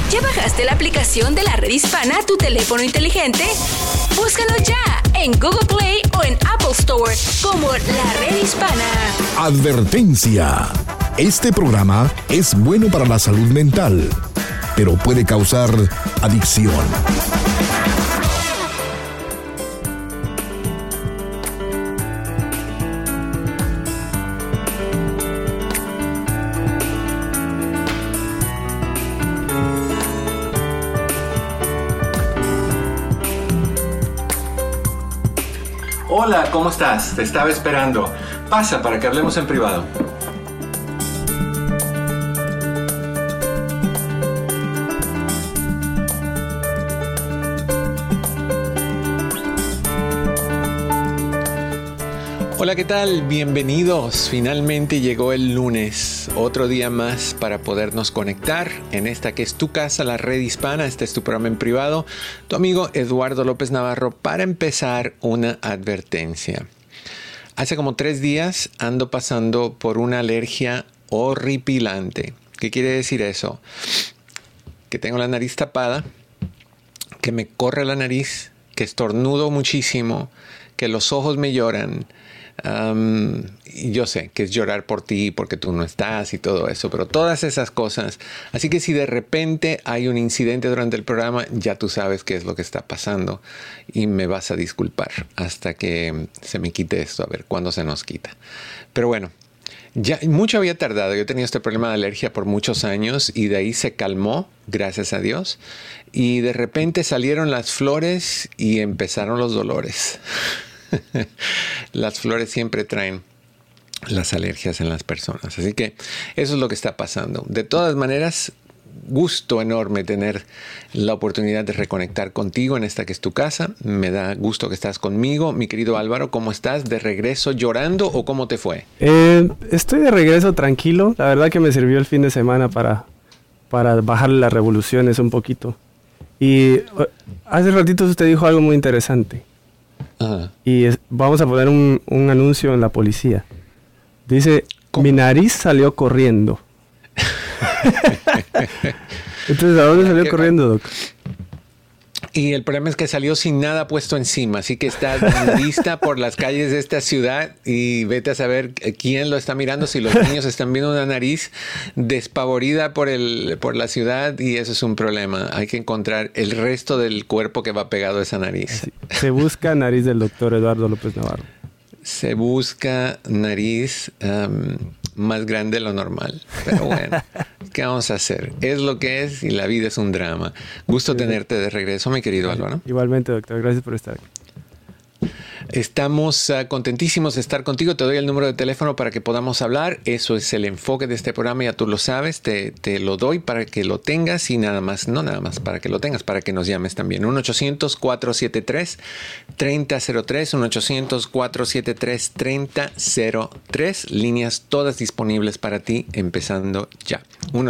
¿Ya bajaste la aplicación de la Red Hispana a tu teléfono inteligente? Búscalo ya en Google Play o en Apple Store como La Red Hispana. Advertencia. Este programa es bueno para la salud mental, pero puede causar adicción. Hola, ¿cómo estás? Te estaba esperando. Pasa para que hablemos en privado. Hola, ¿qué tal? Bienvenidos. Finalmente llegó el lunes, otro día más para podernos conectar en esta que es tu casa, la Red Hispana. Este es tu programa en privado. Tu amigo Eduardo López Navarro. Para empezar, una advertencia. Hace como 3 días ando pasando por una alergia horripilante. ¿Qué quiere decir eso? Que tengo la nariz tapada, que me corre la nariz, que estornudo muchísimo, que los ojos me lloran. Y yo sé que es llorar por ti porque tú no estás y todo eso, pero todas esas cosas. Así que si de repente hay un incidente durante el programa, ya tú sabes qué es lo que está pasando y me vas a disculpar hasta que se me quite esto, a ver cuándo se nos quita. Pero bueno, ya mucho había tardado. Yo he tenido este problema de alergia por muchos años y de ahí se calmó, gracias a Dios. Y de repente salieron las flores y empezaron los dolores. Las flores siempre traen las alergias en las personas. Así que eso es lo que está pasando. De todas maneras, gusto enorme tener la oportunidad de reconectar contigo en esta que es tu casa. Me da gusto que estás conmigo. Mi querido Álvaro, ¿cómo estás? ¿De regreso llorando o cómo te fue? Estoy de regreso tranquilo. La verdad que me sirvió el fin de semana para bajar las revoluciones un poquito. Y hace ratito usted dijo algo muy interesante. Ajá. Y vamos a poner un anuncio en la policía. Dice, ¿cómo? Mi nariz salió corriendo. Entonces, ¿a dónde salió corriendo, Doc? Y el problema es que salió sin nada puesto encima, así que está lista por las calles de esta ciudad y vete a saber quién lo está mirando, si los niños están viendo una nariz despavorida por la ciudad, y eso es un problema. Hay que encontrar el resto del cuerpo que va pegado a esa nariz. Sí. Se busca nariz del doctor Eduardo López Navarro. Se busca nariz más grande de lo normal. Pero bueno, ¿qué vamos a hacer? Es lo que es y la vida es un drama. Gusto tenerte de regreso, mi querido Álvaro. Igualmente, doctor. Gracias por estar aquí. Estamos contentísimos de estar contigo. Te doy el número de teléfono para que podamos hablar. Eso es el enfoque de este programa, ya tú lo sabes. Te lo doy para que lo tengas y nada más, no nada más, para que lo tengas, para que nos llames también. 1-800-473-3003, 1-800-473-3003. Líneas todas disponibles para ti, empezando ya.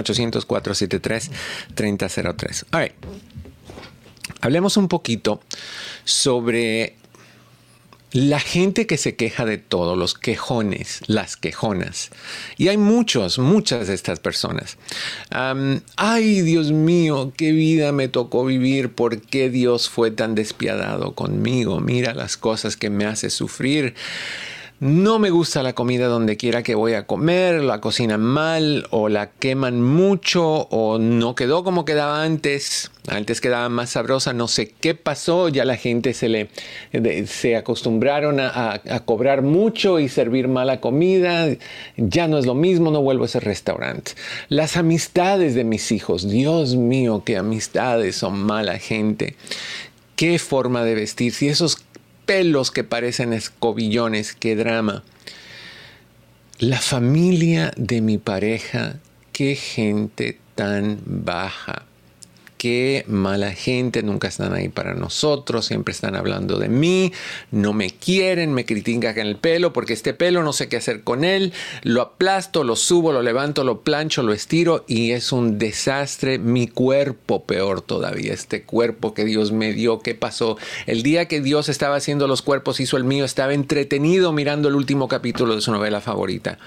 1-800-473-3003. All right. Hablemos un poquito sobre la gente que se queja de todo, los quejones, las quejonas. Y hay muchas de estas personas. Ay, Dios mío, qué vida me tocó vivir. ¿Por qué Dios fue tan despiadado conmigo? Mira las cosas que me hace sufrir. No me gusta la comida donde quiera que voy a comer, la cocinan mal o la queman mucho o no quedó como quedaba antes. Antes quedaba más sabrosa, no sé qué pasó, ya la gente se acostumbraron a cobrar mucho y servir mala comida. Ya no es lo mismo, no vuelvo a ese restaurante. Las amistades de mis hijos, Dios mío, qué amistades, son mala gente. Qué forma de vestir, si esos pelos que parecen escobillones, qué drama. La familia de mi pareja, qué gente tan baja. Qué mala gente, nunca están ahí para nosotros, siempre están hablando de mí, no me quieren, me critican el pelo porque este pelo no sé qué hacer con él, lo aplasto, lo subo, lo levanto, lo plancho, lo estiro y es un desastre. Mi cuerpo, peor todavía, este cuerpo que Dios me dio, ¿qué pasó? El día que Dios estaba haciendo los cuerpos hizo el mío, estaba entretenido mirando el último capítulo de su novela favorita.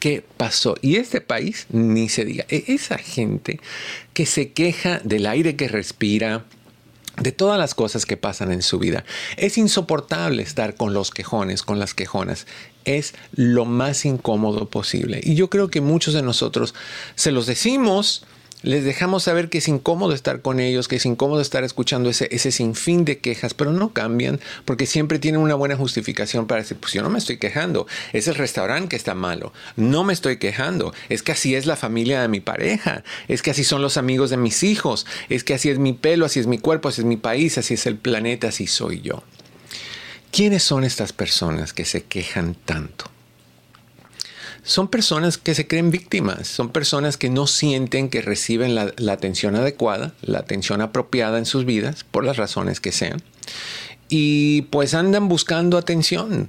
¿Qué pasó? Y este país, ni se diga, esa gente que se queja del aire que respira, de todas las cosas que pasan en su vida. Es insoportable estar con los quejones, con las quejonas. Es lo más incómodo posible. Y yo creo que muchos de nosotros se los decimos, les dejamos saber que es incómodo estar con ellos, que es incómodo estar escuchando ese sinfín de quejas, pero no cambian porque siempre tienen una buena justificación para decir, pues yo no me estoy quejando, es el restaurante que está malo, no me estoy quejando, es que así es la familia de mi pareja, es que así son los amigos de mis hijos, es que así es mi pelo, así es mi cuerpo, así es mi país, así es el planeta, así soy yo. ¿Quiénes son estas personas que se quejan tanto? Son personas que se creen víctimas, son personas que no sienten que reciben la atención adecuada, la atención apropiada en sus vidas, por las razones que sean, y pues andan buscando atención.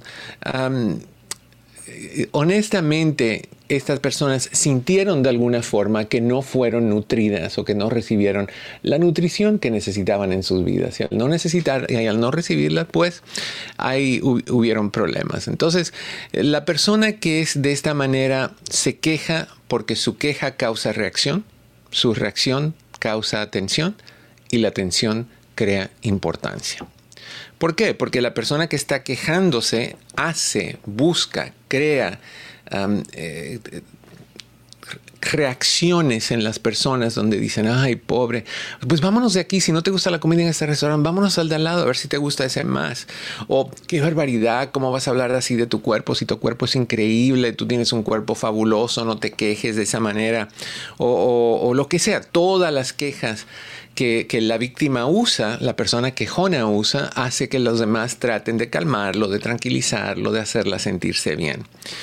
Honestamente, estas personas sintieron de alguna forma que no fueron nutridas o que no recibieron la nutrición que necesitaban en sus vidas. Y al no necesitar y al no recibirla, pues ahí hubieron problemas. Entonces, la persona que es de esta manera se queja porque su queja causa reacción, su reacción causa atención y la atención crea importancia. ¿Por qué? Porque la persona que está quejándose hace, busca, crea reacciones en las personas donde dicen, ay, pobre, pues vámonos de aquí, si no te gusta la comida en este restaurante, vámonos al de al lado a ver si te gusta ese más. O qué barbaridad, ¿cómo vas a hablar así de tu cuerpo? Si tu cuerpo es increíble, tú tienes un cuerpo fabuloso, no te quejes de esa manera. O lo que sea, todas las quejas que la víctima usa, la persona quejona usa, hace que los demás traten de calmarlo, de tranquilizarlo, de hacerla sentirse bien.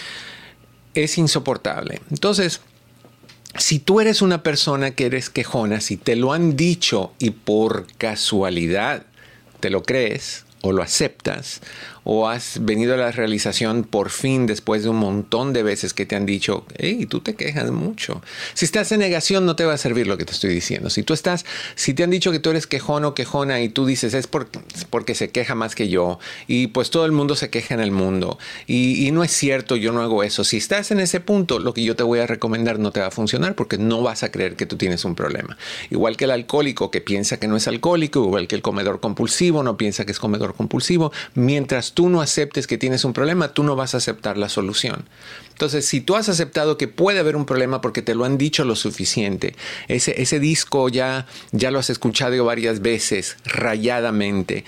Es insoportable. Entonces, si tú eres una persona que eres quejona, si te lo han dicho y por casualidad te lo crees o lo aceptas, o has venido a la realización por fin después de un montón de veces que te han dicho, hey, tú te quejas mucho. Si estás en negación no te va a servir lo que te estoy diciendo. Si te han dicho que tú eres quejón o quejona y tú dices es porque se queja más que yo y pues todo el mundo se queja en el mundo y no es cierto, yo no hago eso. Si estás en ese punto, lo que yo te voy a recomendar no te va a funcionar porque no vas a creer que tú tienes un problema. Igual que el alcohólico que piensa que no es alcohólico, igual que el comedor compulsivo no piensa que es comedor compulsivo, mientras tú no aceptes que tienes un problema, tú no vas a aceptar la solución. Entonces, si tú has aceptado que puede haber un problema porque te lo han dicho lo suficiente, ese disco ya lo has escuchado varias veces, rayadamente,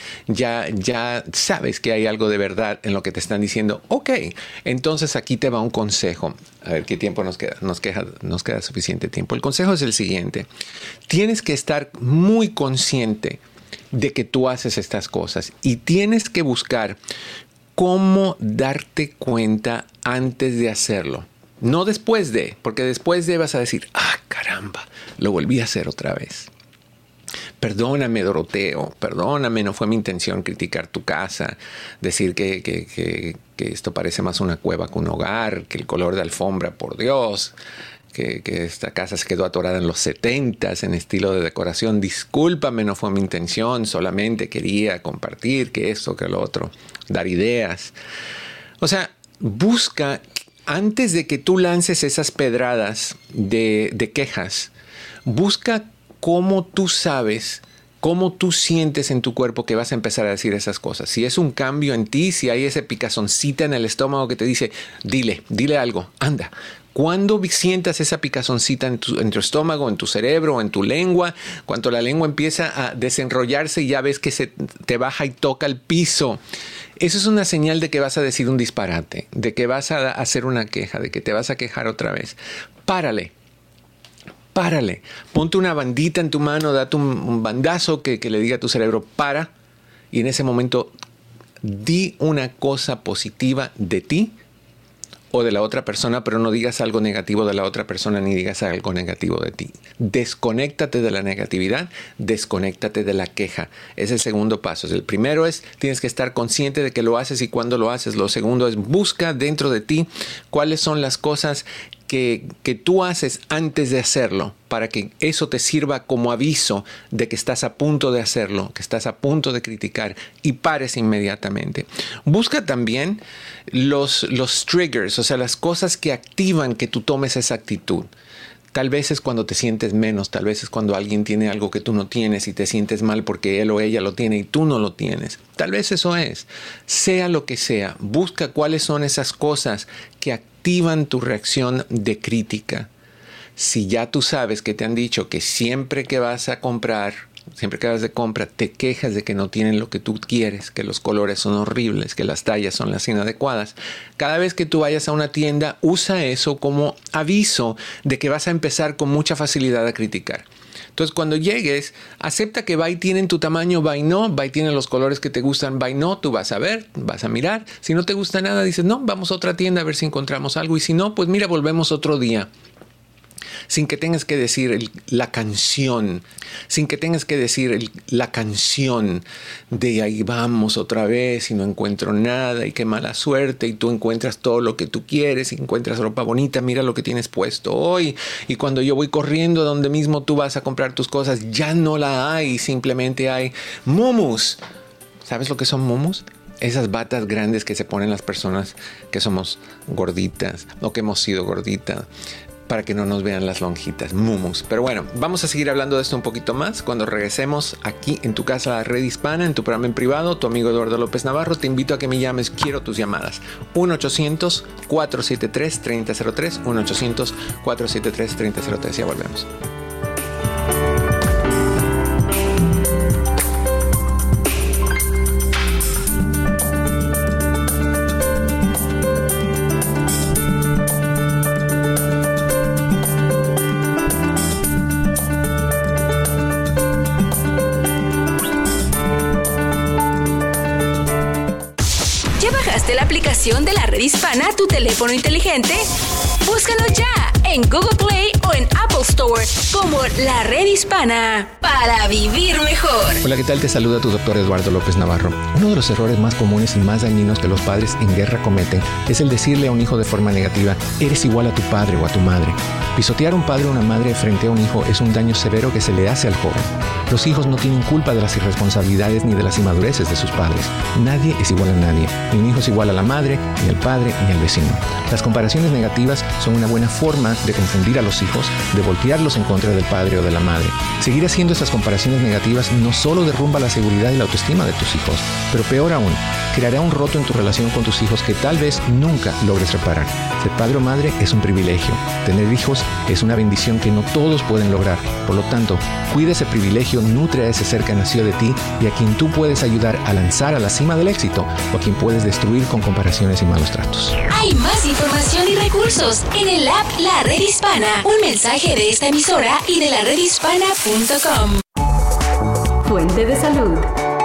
ya sabes que hay algo de verdad en lo que te están diciendo, ok, entonces aquí te va un consejo. A ver, ¿qué tiempo nos queda? Nos queda suficiente tiempo. El consejo es el siguiente. Tienes que estar muy consciente de que tú haces estas cosas y tienes que buscar cómo darte cuenta antes de hacerlo. No después de, porque después de vas a decir, caramba, lo volví a hacer otra vez. Perdóname, Doroteo, perdóname, no fue mi intención criticar tu casa, decir que esto parece más una cueva que un hogar, que el color de alfombra, por Dios, que esta casa se quedó atorada en los 70s en estilo de decoración. Discúlpame, no fue mi intención, solamente quería compartir que esto, que lo otro, dar ideas. O sea, busca, antes de que tú lances esas pedradas de quejas, busca cómo tú sabes, cómo tú sientes en tu cuerpo que vas a empezar a decir esas cosas. Si es un cambio en ti, si hay ese picazoncita en el estómago que te dice, dile algo, anda. Cuando sientas esa picazoncita en tu estómago, en tu cerebro, en tu lengua, cuando la lengua empieza a desenrollarse y ya ves que se te baja y toca el piso, eso es una señal de que vas a decir un disparate, de que vas a hacer una queja, de que te vas a quejar otra vez. Párale. Ponte una bandita en tu mano, date un bandazo que le diga a tu cerebro, para, y en ese momento di una cosa positiva de ti o de la otra persona, pero no digas algo negativo de la otra persona ni digas algo negativo de ti. Desconéctate de la negatividad, desconéctate de la queja. Es el segundo paso. El primero es, tienes que estar consciente de que lo haces y cuándo lo haces. Lo segundo es, busca dentro de ti cuáles son las cosas que tú haces antes de hacerlo, para que eso te sirva como aviso de que estás a punto de hacerlo, que estás a punto de criticar y pares inmediatamente. Busca también los triggers, o sea, las cosas que activan que tú tomes esa actitud. Tal vez es cuando te sientes menos, tal vez es cuando alguien tiene algo que tú no tienes y te sientes mal porque él o ella lo tiene y tú no lo tienes. Tal vez eso es. Sea lo que sea, busca cuáles son esas cosas que activan tu reacción de crítica. Si ya tú sabes que te han dicho que siempre que vas a comprar, siempre que vas de compra, te quejas de que no tienen lo que tú quieres, que los colores son horribles, que las tallas son las inadecuadas. Cada vez que tú vayas a una tienda, usa eso como aviso de que vas a empezar con mucha facilidad a criticar. Entonces, cuando llegues, acepta que va y tienen tu tamaño, va y no, va y tienen los colores que te gustan, va y no, tú vas a ver, vas a mirar. Si no te gusta nada, dices, no, vamos a otra tienda a ver si encontramos algo. Y si no, pues mira, volvemos otro día. Sin que tengas que decir la canción, de ahí vamos otra vez y no encuentro nada y qué mala suerte y tú encuentras todo lo que tú quieres y encuentras ropa bonita, mira lo que tienes puesto hoy y cuando yo voy corriendo donde mismo tú vas a comprar tus cosas ya no la hay, simplemente hay mumus. ¿Sabes lo que son mumus? Esas batas grandes que se ponen las personas que somos gorditas o que hemos sido gorditas, para que no nos vean las lonjitas, mumus. Pero bueno, vamos a seguir hablando de esto un poquito más cuando regresemos aquí en tu casa, la Red Hispana, en tu programa en privado. Tu amigo Eduardo López Navarro, te invito a que me llames, quiero tus llamadas. 1-800-473-3003, 1-800-473-3003. Ya volvemos. La aplicación de la Red Hispana a tu teléfono inteligente. Búscanos ya en Google Play o en Apple Store como la Red Hispana para vivir mejor. Hola, ¿qué tal? Te saluda tu doctor Eduardo López Navarro. Uno de los errores más comunes y más dañinos que los padres en guerra cometen es el decirle a un hijo de forma negativa, eres igual a tu padre o a tu madre. Pisotear a un padre o una madre frente a un hijo es un daño severo que se le hace al joven. Los hijos no tienen culpa de las irresponsabilidades ni de las inmadureces de sus padres. Nadie es igual a nadie. Ni un hijo es igual a la madre, ni al padre, ni al vecino. Las comparaciones negativas son una buena forma de confundir a los hijos, de voltearlos en contra del padre o de la madre. Seguir haciendo estas comparaciones negativas no solo derrumba la seguridad y la autoestima de tus hijos, pero peor aún, creará un roto en tu relación con tus hijos que tal vez nunca logres reparar. Ser padre o madre es un privilegio. Tener hijos es una bendición que no todos pueden lograr. Por lo tanto, cuida ese privilegio, nutre a ese ser que nació de ti y a quien tú puedes ayudar a lanzar a la cima del éxito o a quien puedes destruir con comparaciones y malos tratos. Hay más información y recursos en el app La Red Hispana. Un mensaje de esta emisora y de laredhispana.com. Fuente de salud.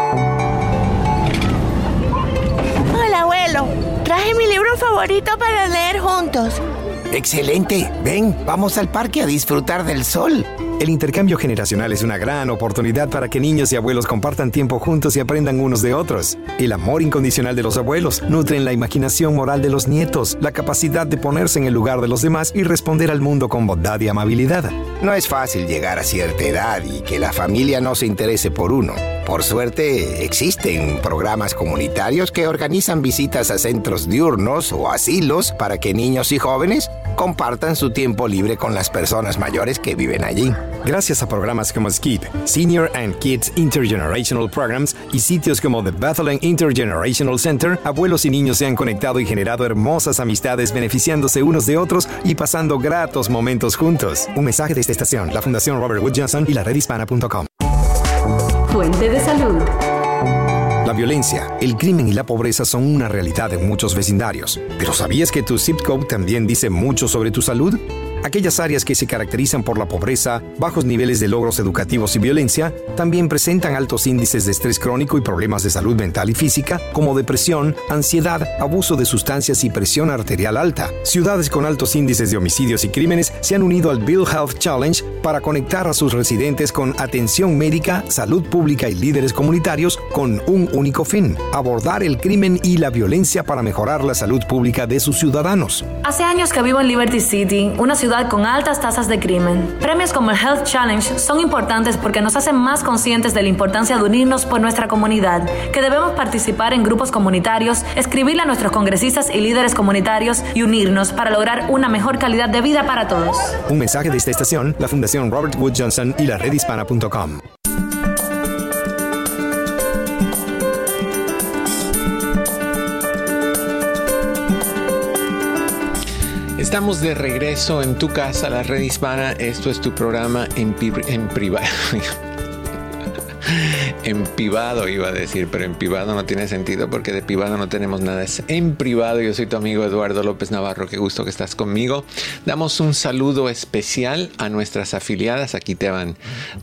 Hola, abuelo. Traje mi libro favorito para leer juntos. ¡Excelente! Ven, vamos al parque a disfrutar del sol. El intercambio generacional es una gran oportunidad para que niños y abuelos compartan tiempo juntos y aprendan unos de otros. El amor incondicional de los abuelos nutren la imaginación moral de los nietos, la capacidad de ponerse en el lugar de los demás y responder al mundo con bondad y amabilidad. No es fácil llegar a cierta edad y que la familia no se interese por uno. Por suerte, existen programas comunitarios que organizan visitas a centros diurnos o asilos para que niños y jóvenes compartan su tiempo libre con las personas mayores que viven allí. Gracias a programas como SKIP, Senior and Kids Intergenerational Programs, y sitios como The Bethlehem Intergenerational Center, abuelos y niños se han conectado y generado hermosas amistades beneficiándose unos de otros y pasando gratos momentos juntos. Un mensaje de esta estación, la Fundación Robert Wood Johnson y la redhispana.com. Fuente de salud. La violencia, el crimen y la pobreza son una realidad en muchos vecindarios. ¿Pero sabías que tu zip code también dice mucho sobre tu salud? Aquellas áreas que se caracterizan por la pobreza, bajos niveles de logros educativos y violencia, también presentan altos índices de estrés crónico y problemas de salud mental y física, como depresión, ansiedad, abuso de sustancias y presión arterial alta. Ciudades con altos índices de homicidios y crímenes se han unido al Build Health Challenge para conectar a sus residentes con atención médica, salud pública y líderes comunitarios con un único fin: abordar el crimen y la violencia para mejorar la salud pública de sus ciudadanos. Hace años que vivo en Liberty City, una ciudad con altas tasas de crimen. Premios como el Health Challenge son importantes porque nos hacen más conscientes de la importancia de unirnos por nuestra comunidad, que debemos participar en grupos comunitarios, escribirle a nuestros congresistas y líderes comunitarios y unirnos para lograr una mejor calidad de vida para todos. Un mensaje de esta estación, la Fundación Robert Wood Johnson y la redhispana.com. Estamos de regreso en tu casa, la Red Hispana. Esto es tu programa en privado. En privado iba a decir, pero en privado no tiene sentido porque de privado no tenemos nada. Es en privado. Yo soy tu amigo Eduardo López Navarro. Qué gusto que estás conmigo. Damos un saludo especial a nuestras afiliadas. Aquí te van: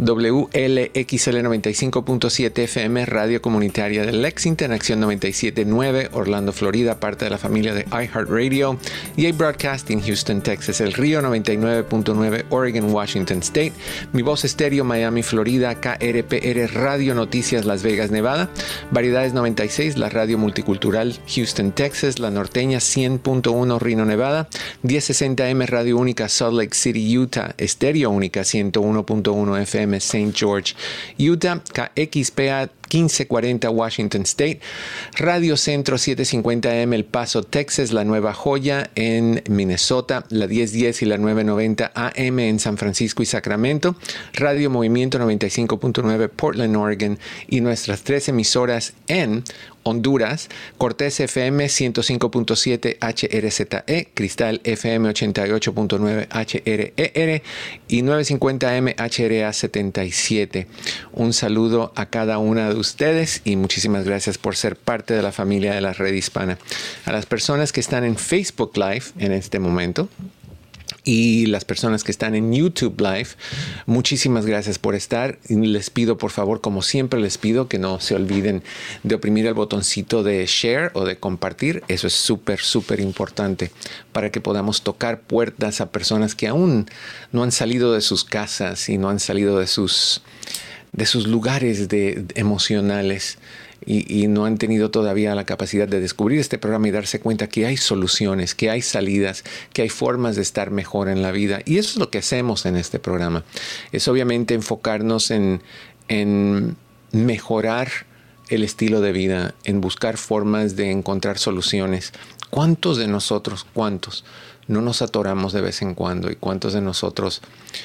WLXL 95.7 FM, Radio Comunitaria de Lexington, Acción 97.9, Orlando, Florida, parte de la familia de iHeartRadio. EA Broadcasting, Houston, Texas, El Río 99.9, Oregon, Washington State. Mi Voz Estéreo, Miami, Florida, KRPR Radio Noticias, Las Vegas, Nevada. Variedades 96, la radio multicultural, Houston, Texas. La Norteña 100.1, Reno, Nevada. 1060M Radio Única, Salt Lake City, Utah. Estéreo Única 101.1 FM, St. George, Utah. KXPA 1540 Washington State, Radio Centro 750M El Paso, Texas, La Nueva Joya en Minnesota, la 1010 y la 990 AM en San Francisco y Sacramento, Radio Movimiento 95.9 Portland, Oregon, y nuestras 3 emisoras en Honduras: Cortés FM 105.7 HRZE, Cristal FM 88.9 HRER y 950M HRA 77. Un saludo a cada una de ustedes y muchísimas gracias por ser parte de la familia de la Red Hispana. A las personas que están en Facebook Live en este momento y las personas que están en YouTube Live, muchísimas gracias por estar. Y les pido, por favor, como siempre les pido, que no se olviden de oprimir el botoncito de share o de compartir. Eso es súper, súper importante para que podamos tocar puertas a personas que aún no han salido de sus casas y no han salido de sus lugares emocionales y no han tenido todavía la capacidad de descubrir este programa y darse cuenta que hay soluciones, que hay salidas, que hay formas de estar mejor en la vida. Y eso es lo que hacemos en este programa. Es obviamente enfocarnos en mejorar el estilo de vida, en buscar formas de encontrar soluciones. ¿Cuántos de nosotros, no nos atoramos de vez en cuando? ¿Y cuántos de nosotros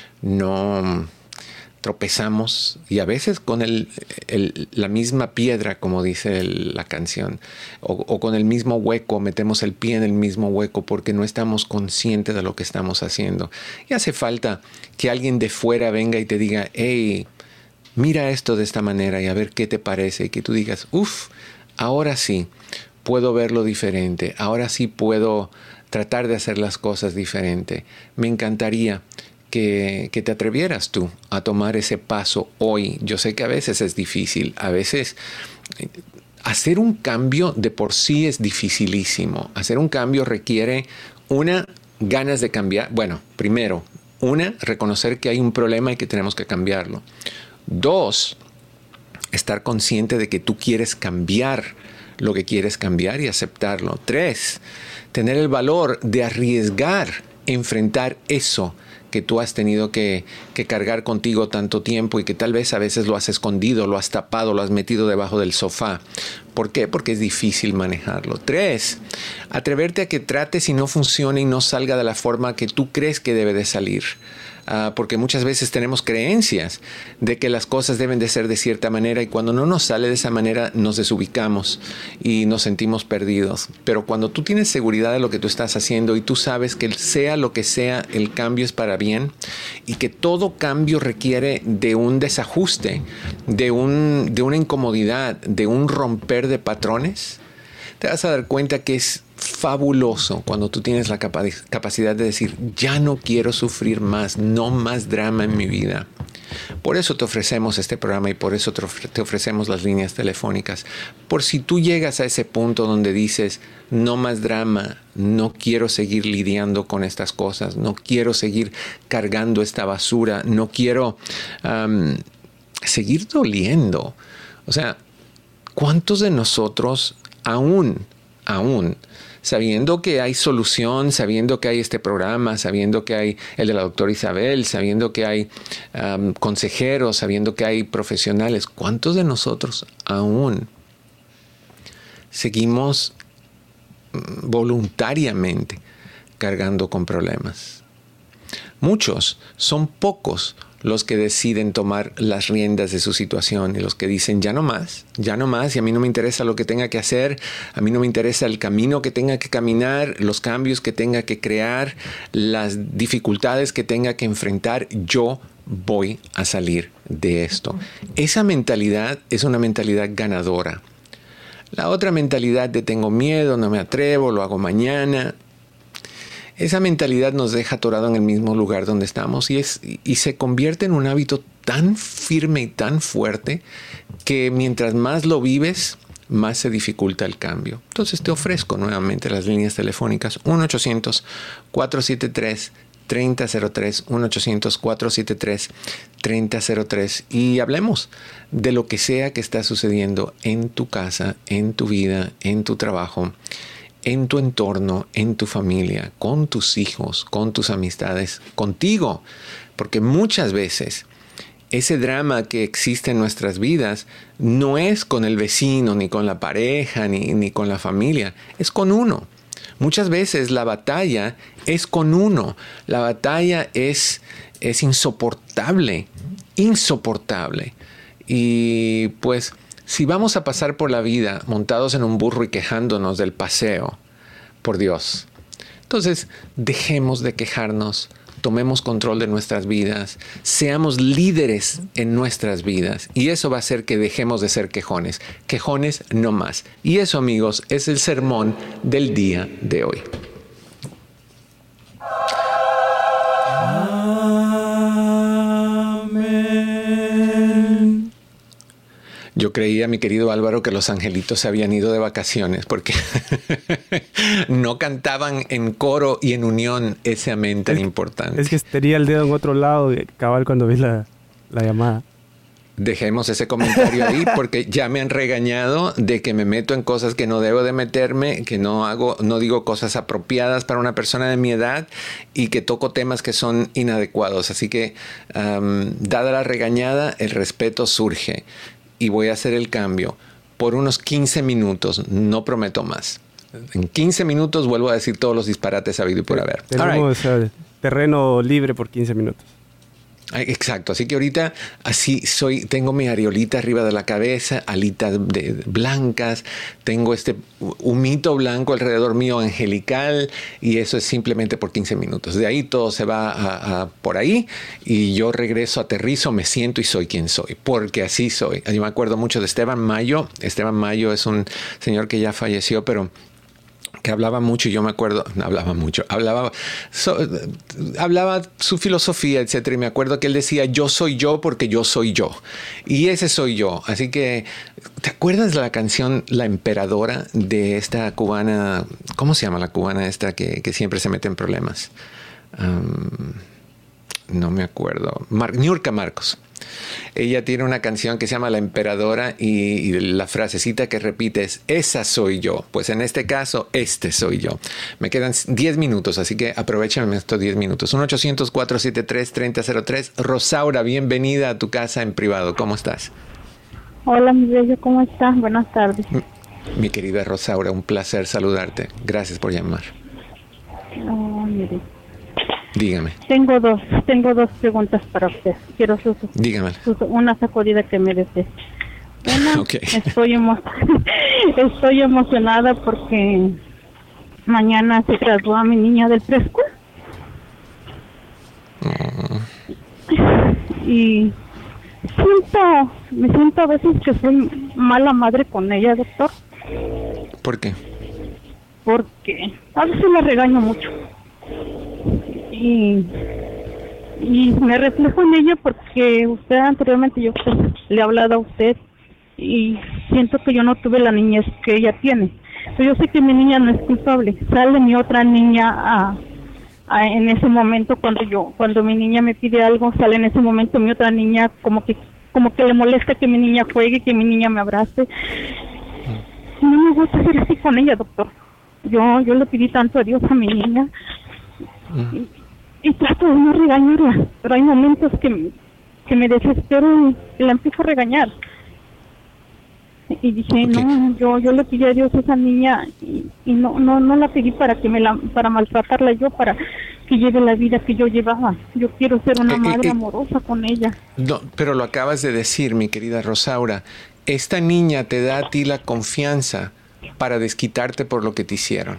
no tropezamos? Y a veces con la misma piedra, como dice la canción, o con el mismo hueco, metemos el pie en el mismo hueco porque no estamos conscientes de lo que estamos haciendo. Y hace falta que alguien de fuera venga y te diga: hey, mira esto de esta manera y a ver qué te parece. Y que tú digas: ahora sí puedo verlo diferente, ahora sí puedo tratar de hacer las cosas diferente. Me encantaría que te atrevieras tú a tomar ese paso hoy. Yo sé que a veces es difícil, a veces hacer un cambio de por sí es dificilísimo. Hacer un cambio requiere ganas de cambiar. Bueno, primero, reconocer que hay un problema y que tenemos que cambiarlo. 2, estar consciente de que tú quieres cambiar lo que quieres cambiar y aceptarlo. 3, tener el valor de arriesgar, enfrentar eso que tú has tenido que cargar contigo tanto tiempo y que tal vez a veces lo has escondido, lo has tapado, lo has metido debajo del sofá. ¿Por qué? Porque es difícil manejarlo. 3, atreverte a que trates y no funcione y no salga de la forma que tú crees que debe de salir. Porque muchas veces tenemos creencias de que las cosas deben de ser de cierta manera y cuando no nos sale de esa manera nos desubicamos y nos sentimos perdidos. Pero cuando tú tienes seguridad de lo que tú estás haciendo y tú sabes que sea lo que sea, el cambio es para bien y que todo cambio requiere de un desajuste, de una incomodidad, de un romper de patrones, te vas a dar cuenta que es fabuloso cuando tú tienes la capacidad de decir, ya no quiero sufrir más, no más drama en mi vida. Por eso te ofrecemos este programa y por eso te ofrecemos las líneas telefónicas. Por si tú llegas a ese punto donde dices, no más drama, no quiero seguir lidiando con estas cosas, no quiero seguir cargando esta basura, no quiero seguir doliendo. O sea, ¿cuántos de nosotros aún, sabiendo que hay solución, sabiendo que hay este programa, sabiendo que hay el de la doctora Isabel, sabiendo que hay consejeros, sabiendo que hay profesionales, cuántos de nosotros aún seguimos voluntariamente cargando con problemas? Muchos, son pocos los que deciden tomar las riendas de su situación y los que dicen ya no más, y a mí no me interesa lo que tenga que hacer, a mí no me interesa el camino que tenga que caminar, los cambios que tenga que crear, las dificultades que tenga que enfrentar, yo voy a salir de esto. Esa mentalidad es una mentalidad ganadora. La otra mentalidad de tengo miedo, no me atrevo, lo hago mañana, esa mentalidad nos deja atorado en el mismo lugar donde estamos y se convierte en un hábito tan firme y tan fuerte que mientras más lo vives, más se dificulta el cambio. Entonces te ofrezco nuevamente las líneas telefónicas 1-800-473-3003, 1-800-473-3003 y hablemos de lo que sea que está sucediendo en tu casa, en tu vida, en tu trabajo, en tu entorno, en tu familia, con tus hijos, con tus amistades, contigo. Porque muchas veces ese drama que existe en nuestras vidas no es con el vecino, ni con la pareja, ni con la familia. Es con uno. Muchas veces la batalla es con uno. La batalla es insoportable, insoportable. Y pues si vamos a pasar por la vida montados en un burro y quejándonos del paseo, por Dios, entonces dejemos de quejarnos, tomemos control de nuestras vidas, seamos líderes en nuestras vidas y eso va a hacer que dejemos de ser quejones. Quejones no más. Y eso, amigos, es el sermón del día de hoy. Yo creía, mi querido Álvaro, que los angelitos se habían ido de vacaciones porque no cantaban en coro y en unión ese amén tan importante. Es que tenía el dedo en otro lado, cabal, cuando vi la llamada. Dejemos ese comentario ahí porque ya me han regañado de que me meto en cosas que no debo de meterme, que no digo cosas apropiadas para una persona de mi edad y que toco temas que son inadecuados. Así que, dada la regañada, el respeto surge. Y voy a hacer el cambio por unos 15 minutos, no prometo más. En 15 minutos vuelvo a decir todos los disparates habido y por haber. Tenemos terreno libre por 15 minutos. Exacto, así que ahorita así tengo mi areolita arriba de la cabeza, alitas blancas, tengo este humito blanco alrededor mío angelical y eso es simplemente por 15 minutos. De ahí todo se va por ahí y yo regreso, aterrizo, me siento y soy quien soy, porque así soy. Yo me acuerdo mucho de Esteban Mayo. Esteban Mayo es un señor que ya falleció, pero que hablaba mucho, y yo me acuerdo, hablaba su filosofía, etcétera, y me acuerdo que él decía, yo soy yo porque yo soy yo, y ese soy yo. Así que, ¿te acuerdas de la canción La Emperadora de esta cubana? ¿Cómo se llama la cubana esta que siempre se mete en problemas? No me acuerdo. Niurka Marcos. Ella tiene una canción que se llama La Emperadora y la frasecita que repite es, esa soy yo. Pues en este caso, este soy yo. Me quedan 10 minutos, así que aprovechenme estos 10 minutos. 1-800-473-3003. Rosaura, bienvenida a tu casa en privado. ¿Cómo estás? Hola, mi bello, ¿cómo estás? Buenas tardes. Mi querida Rosaura, un placer saludarte. Gracias por llamar. Mire. Dígame. Tengo dos preguntas para usted. Quiero una sacudida que me desee. Una, okay. Estoy emocionada porque mañana se gradúa mi niña del preschool. Y me siento a veces que soy mala madre con ella, doctor. ¿Por qué? porque a veces la regaño mucho. Y me reflejo en ella porque usted anteriormente, yo le he hablado a usted y siento que yo no tuve la niñez que ella tiene. Pero yo sé que mi niña no es culpable. Sale mi otra niña en ese momento cuando mi niña me pide algo, sale en ese momento mi otra niña como que le molesta que mi niña juegue, que mi niña me abrace. No me gusta ser así con ella, doctor. Yo le pedí tanto a Dios a mi niña y trato de no regañarla, pero hay momentos que me desespero y la empiezo a regañar. Y dije, no, yo le pedí a Dios a esa niña y no la pedí para maltratarla yo, para que lleve la vida que yo llevaba. Yo quiero ser una madre amorosa con ella. No, pero lo acabas de decir, mi querida Rosaura. Esta niña te da a ti la confianza para desquitarte por lo que te hicieron.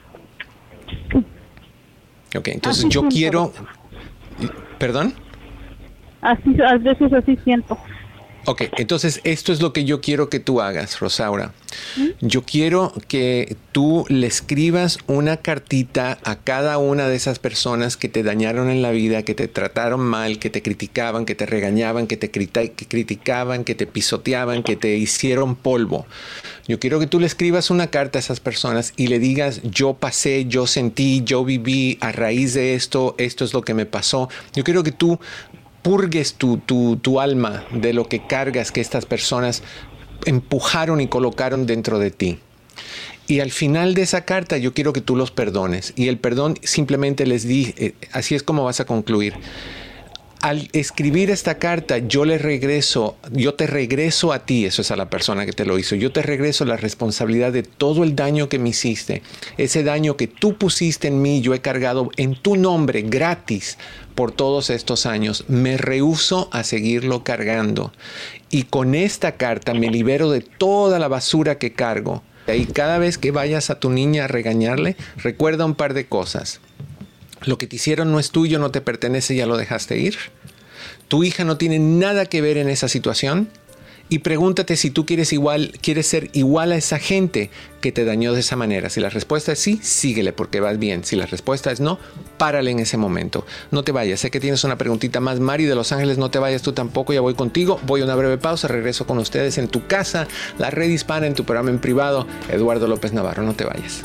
Ok, entonces así yo siento. quiero... ¿Perdón? Así, a veces así siento. Ok, entonces esto es lo que yo quiero que tú hagas, Rosaura. Yo quiero que tú le escribas una cartita a cada una de esas personas que te dañaron en la vida, que te trataron mal, que te criticaban, que te regañaban, que te criticaban, que te pisoteaban, que te hicieron polvo. Yo quiero que tú le escribas una carta a esas personas y le digas, yo pasé, yo sentí, yo viví a raíz de esto es lo que me pasó. Yo quiero que tú purgues tu alma de lo que cargas que estas personas empujaron y colocaron dentro de ti. Y al final de esa carta yo quiero que tú los perdones. Y el perdón simplemente les di, así es como vas a concluir. Al escribir esta carta, yo te regreso a ti, eso es a la persona que te lo hizo, yo te regreso la responsabilidad de todo el daño que me hiciste. Ese daño que tú pusiste en mí, yo he cargado en tu nombre gratis por todos estos años. Me rehúso a seguirlo cargando. Y con esta carta me libero de toda la basura que cargo. Y cada vez que vayas a tu niña a regañarle, recuerda un par de cosas. Lo que te hicieron no es tuyo, no te pertenece, ya lo dejaste ir. Tu hija no tiene nada que ver en esa situación. Y pregúntate si tú quieres ser igual a esa gente que te dañó de esa manera. Si la respuesta es sí, síguele porque vas bien. Si la respuesta es no, párale en ese momento. No te vayas. Sé que tienes una preguntita más, Mari de Los Ángeles. No te vayas tú tampoco. Ya voy contigo. Voy a una breve pausa. Regreso con ustedes en tu casa, la Red Hispana, en tu programa en privado. Eduardo López Navarro. No te vayas.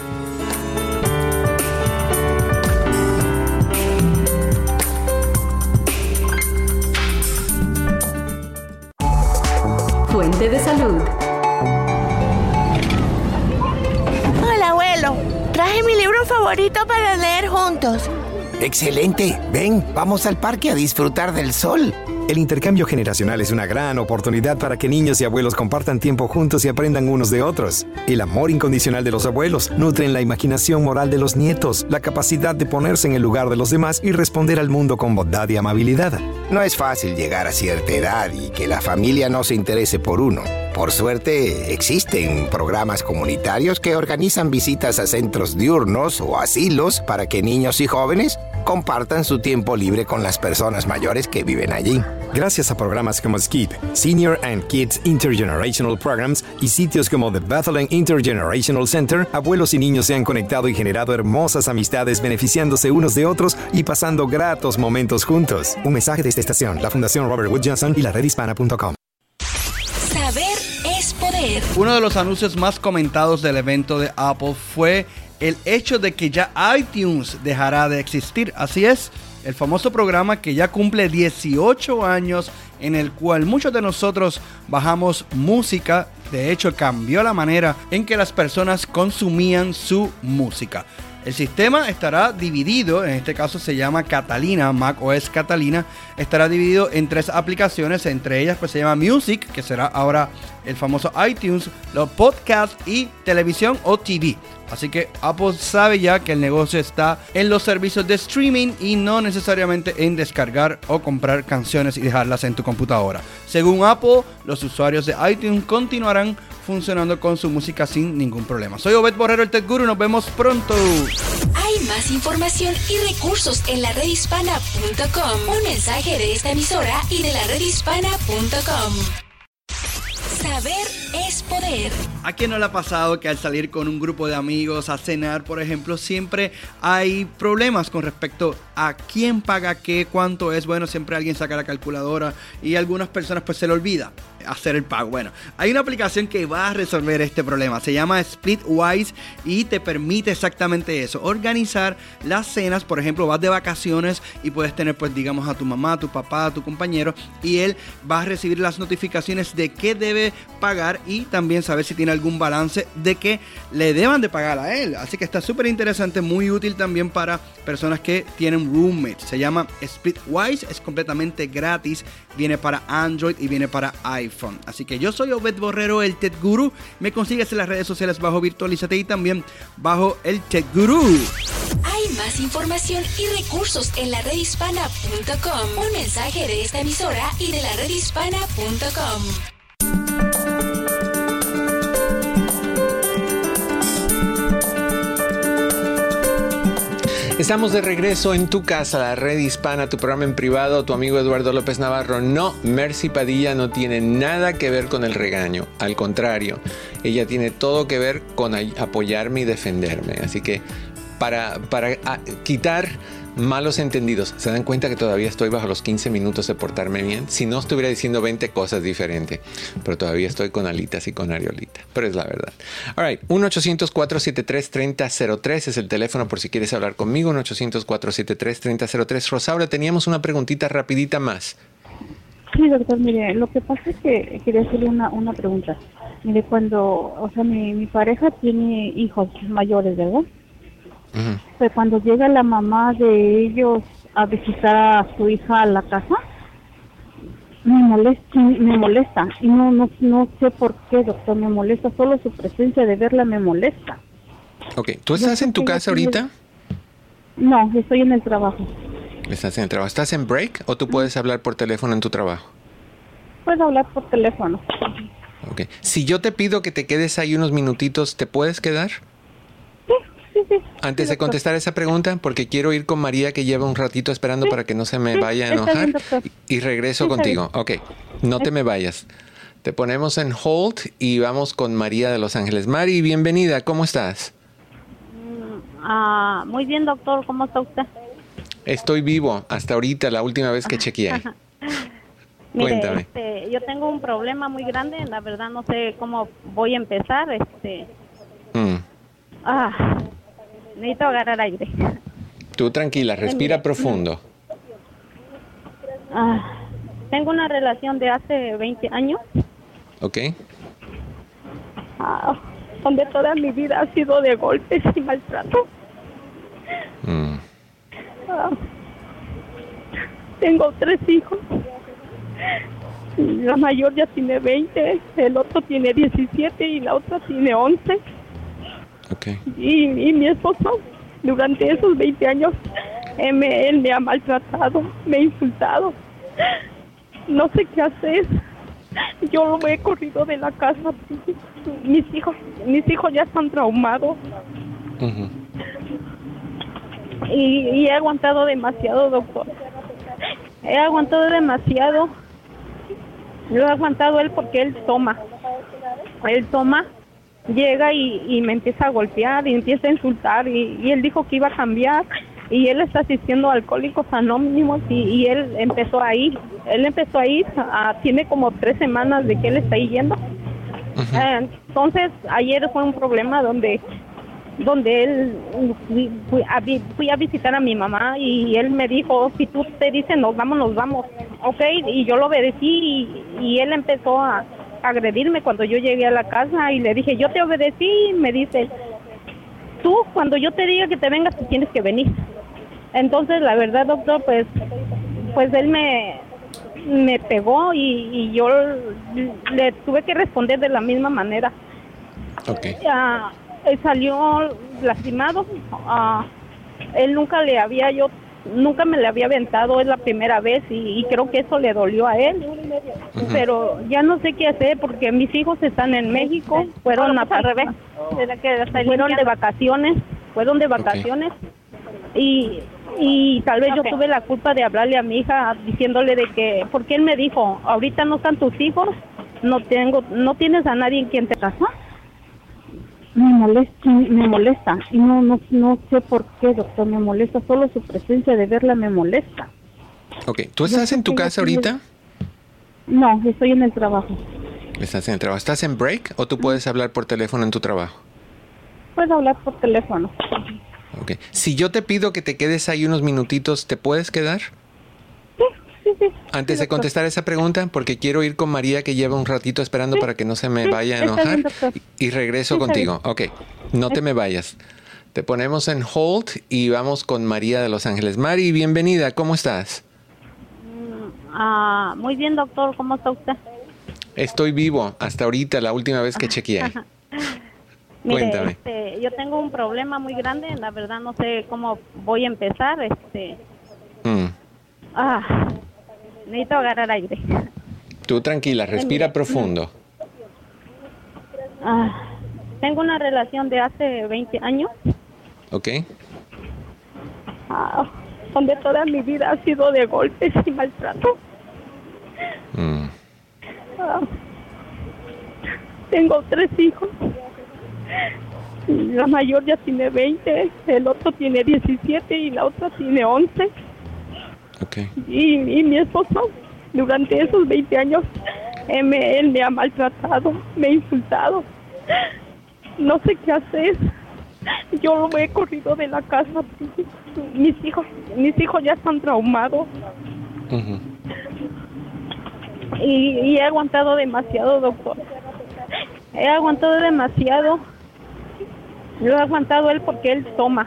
Fuente de salud. Hola, abuelo. Traje mi libro favorito para leer juntos. ¡Excelente! Ven, vamos al parque a disfrutar del sol. El intercambio generacional es una gran oportunidad para que niños y abuelos compartan tiempo juntos y aprendan unos de otros. El amor incondicional de los abuelos nutre la imaginación moral de los nietos, la capacidad de ponerse en el lugar de los demás y responder al mundo con bondad y amabilidad. No es fácil llegar a cierta edad y que la familia no se interese por uno. Por suerte, existen programas comunitarios que organizan visitas a centros diurnos o asilos para que niños y jóvenes compartan su tiempo libre con las personas mayores que viven allí. Gracias a programas como SKIP, Senior and Kids Intergenerational Programs, y sitios como The Bethlehem Intergenerational Center, abuelos y niños se han conectado y generado hermosas amistades beneficiándose unos de otros y pasando gratos momentos juntos. Un mensaje de esta estación, la Fundación Robert Wood Johnson y la redhispana.com. Saber es poder. Uno de los anuncios más comentados del evento de Apple fue el hecho de que ya iTunes dejará de existir. Así es, el famoso programa que ya cumple 18 años, en el cual muchos de nosotros bajamos música. De hecho, cambió la manera en que las personas consumían su música. El sistema estará dividido, en este caso se llama Catalina, Mac OS Catalina, estará dividido en 3 aplicaciones, entre ellas pues se llama Music, que será ahora el famoso iTunes, los podcasts y televisión o TV. Así que Apple sabe ya que el negocio está en los servicios de streaming y no necesariamente en descargar o comprar canciones y dejarlas en tu computadora. Según Apple, los usuarios de iTunes continuarán funcionando con su música sin ningún problema. Soy Obed Borrero, el Tech Guru. Nos vemos pronto. Hay más información y recursos en la redhispana.com. Un mensaje de esta emisora y de la redhispana.com. Saber es poder. ¿A quién no le ha pasado que al salir con un grupo de amigos a cenar, por ejemplo, siempre hay problemas con respecto a quién paga qué, cuánto es? Bueno, siempre alguien saca la calculadora y a algunas personas pues se le olvida hacer el pago. Bueno, hay una aplicación que va a resolver este problema. Se llama Splitwise y te permite exactamente eso. Organizar las cenas. Por ejemplo, vas de vacaciones y puedes tener, pues, digamos, a tu mamá, a tu papá, a tu compañero, y él va a recibir las notificaciones de qué debe pagar y también saber si tiene algún balance de que le deban de pagar a él. Así que está súper interesante, muy útil también para personas que tienen roommates. Se llama Splitwise, es completamente gratis, viene para Android y viene para iPhone. Así que yo soy Obed Borrero, el Tech Guru. Me consigues en las redes sociales bajo Virtualízate y también bajo el Tech Guru. Hay más información y recursos en la redhispana.com. Un mensaje de esta emisora y de la redhispana.com. Estamos de regreso en tu casa, la Red Hispana, tu programa en privado, tu amigo Eduardo López Navarro. No, Mercy Padilla no tiene nada que ver con el regaño. Al contrario, ella tiene todo que ver con apoyarme y defenderme. Así que para quitar malos entendidos, ¿se dan cuenta que todavía estoy bajo los 15 minutos de portarme bien? Si no, estuviera diciendo 20 cosas diferentes, pero todavía estoy con alitas y con areolita, pero es la verdad. All right, 1-800-473-3003 es el teléfono por si quieres hablar conmigo, 1-800-473-3003. Rosaura, teníamos una preguntita rapidita más. Sí, doctor, mire, lo que pasa es que quería hacerle una pregunta. Mire, mi pareja tiene hijos mayores, ¿verdad? Uh-huh. Pues cuando llega la mamá de ellos a visitar a su hija a la casa, me molesta. Y no sé por qué, doctor, me molesta. Solo su presencia de verla me molesta. Ok, ¿tú estás en tu casa ahorita? No, estoy en el trabajo. ¿Estás en el trabajo? ¿Estás en break o tú puedes hablar por teléfono en tu trabajo? Puedo hablar por teléfono. Ok, si yo te pido que te quedes ahí unos minutitos, ¿te puedes quedar? Sí. Antes de contestar esa pregunta, porque quiero ir con María, que lleva un ratito esperando para que no se me vaya a enojar, y regreso contigo. Ok, no te me vayas. Te ponemos en hold y vamos con María de Los Ángeles. Mari, bienvenida, ¿cómo estás? Muy bien, doctor, ¿cómo está usted? Estoy vivo, hasta ahorita, la última vez que chequeé. Cuéntame. Yo tengo un problema muy grande, la verdad no sé cómo voy a empezar. Necesito agarrar aire. Tú tranquila, respira profundo. Tengo una relación de hace 20 años. Ok. Donde toda mi vida ha sido de golpes y maltrato. Tengo 3 hijos. La mayor ya tiene 20, el otro tiene 17 y la otra tiene 11. Okay. Y mi esposo, durante esos 20 años, él me ha maltratado, me ha insultado. No sé qué hacer. Yo lo he corrido de la casa. Mis hijos ya están traumados. Uh-huh. Y he aguantado demasiado, doctor. He aguantado demasiado. Lo he aguantado él porque él toma. Llega y me empieza a golpear y empieza a insultar y él dijo que iba a cambiar y él está asistiendo a Alcohólicos Anónimos y él empezó a ir. Tiene como 3 semanas de que él está yendo. Uh-huh. Entonces ayer fue un problema donde él fui a visitar a mi mamá y él me dijo, si tú te dices nos vamos, ok, y yo lo obedecí y él empezó a agredirme cuando yo llegué a la casa y le dije, yo te obedecí, y me dice, tú cuando yo te diga que te vengas, tú tienes que venir. Entonces la verdad, doctor, pues él me pegó y yo le tuve que responder de la misma manera. Okay. Él salió lastimado. Él nunca me le había aventado, es la primera vez y creo que eso le dolió a él. Uh-huh. Pero ya no sé qué hacer porque mis hijos están en México, fueron al revés, fueron de vacaciones, okay. Y tal vez yo tuve la culpa de hablarle a mi hija diciéndole de que, porque él me dijo, ahorita no están tus hijos, no tienes a nadie en quien te casar. Me molesta y no sé por qué, doctor, me molesta, solo su presencia de verla me molesta. Ok, ¿tú estás en tu casa ahorita? No, estoy en el trabajo. ¿Estás en el trabajo? ¿Estás en break o tú puedes hablar por teléfono en tu trabajo? Puedo hablar por teléfono. Ok, si yo te pido que te quedes ahí unos minutitos, ¿te puedes quedar? Sí. Antes de contestar esa pregunta, porque quiero ir con María, que lleva un ratito esperando para que no se me vaya a enojar, y regreso contigo. Ok, no te me vayas. Te ponemos en hold y vamos con María de Los Ángeles. Mari, bienvenida, ¿cómo estás? Muy bien, doctor, ¿cómo está usted? Estoy vivo, hasta ahorita, la última vez que chequeé. Cuéntame. Mire, yo tengo un problema muy grande, la verdad no sé cómo voy a empezar, necesito agarrar aire. Tú tranquila, respira profundo. Tengo una relación de hace 20 años. Ok. Donde toda mi vida ha sido de golpes y maltrato. Tengo 3 hijos. La mayor ya tiene 20, el otro tiene 17 y la otra tiene 11. Okay. Y mi esposo, durante esos 20 años, él me ha maltratado, me ha insultado. No sé qué hacer. Yo lo he corrido de la casa. Mis hijos ya están traumados. Uh-huh. Y he aguantado demasiado, doctor. He aguantado demasiado. Lo he aguantado él porque él toma,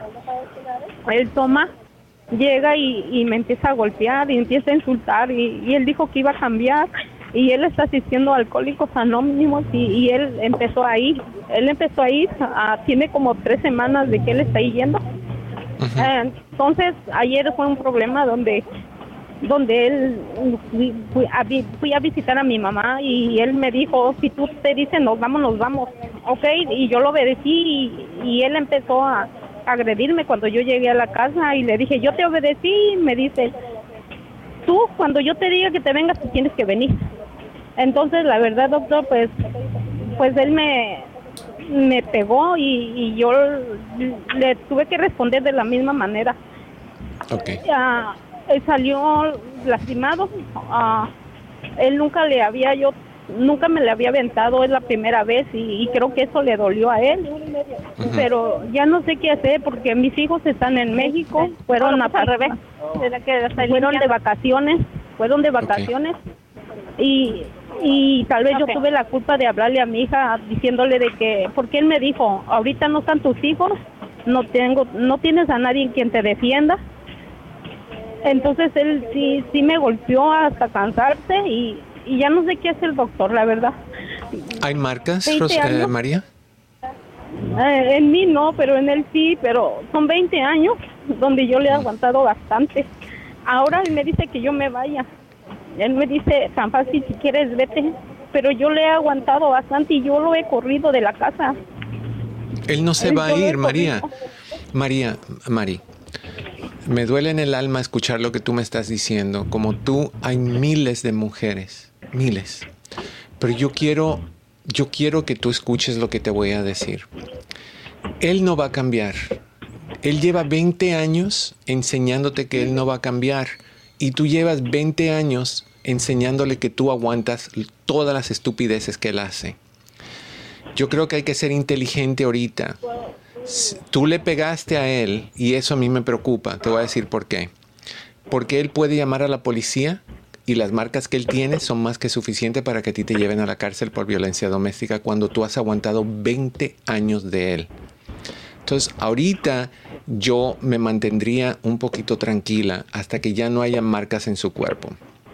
llega y me empieza a golpear y empieza a insultar y él dijo que iba a cambiar y él está asistiendo a Alcohólicos Anónimos y él empezó a ir, tiene como 3 semanas de que él está yendo. Uh-huh. Entonces ayer fue un problema donde él fui a visitar a mi mamá y él me dijo, si tú te dices nos vamos, ok, y yo lo obedecí y él empezó a agredirme cuando yo llegué a la casa y le dije, yo te obedecí, y me dice, tú cuando yo te diga que te vengas, tú tienes que venir. Entonces la verdad, doctor, pues él me pegó y yo le tuve que responder de la misma manera. Okay. Él salió lastimado. Él nunca me le había aventado, es la primera vez y creo que eso le dolió a él. Uh-huh. Pero ya no sé qué hacer porque mis hijos están en México, fueron de vacaciones, okay. Y tal vez yo tuve la culpa de hablarle a mi hija diciéndole de que, porque él me dijo, ahorita no están tus hijos, no tienes a nadie en quien te defienda. Entonces él sí me golpeó hasta cansarse y ya no sé qué hace el doctor, la verdad. ¿Hay marcas, María? En mí no, pero en él sí, pero son 20 años donde yo le he aguantado bastante. Ahora él me dice que yo me vaya. Él me dice, tan fácil, si quieres vete, pero yo le he aguantado bastante y yo lo he corrido de la casa. Él no se va a ir, María. Mari. Me duele en el alma escuchar lo que tú me estás diciendo. Como tú, hay miles de mujeres, miles. Pero yo quiero que tú escuches lo que te voy a decir. Él no va a cambiar. Él lleva 20 años enseñándote que él no va a cambiar. Y tú llevas 20 años enseñándole que tú aguantas todas las estupideces que él hace. Yo creo que hay que ser inteligente ahorita. Tú le pegaste a él y eso a mí me preocupa. Te voy a decir por qué. Porque él puede llamar a la policía y las marcas que él tiene son más que suficientes para que a ti te lleven a la cárcel por violencia doméstica cuando tú has aguantado 20 años de él. Entonces, ahorita yo me mantendría un poquito tranquila hasta que ya no haya marcas en su cuerpo.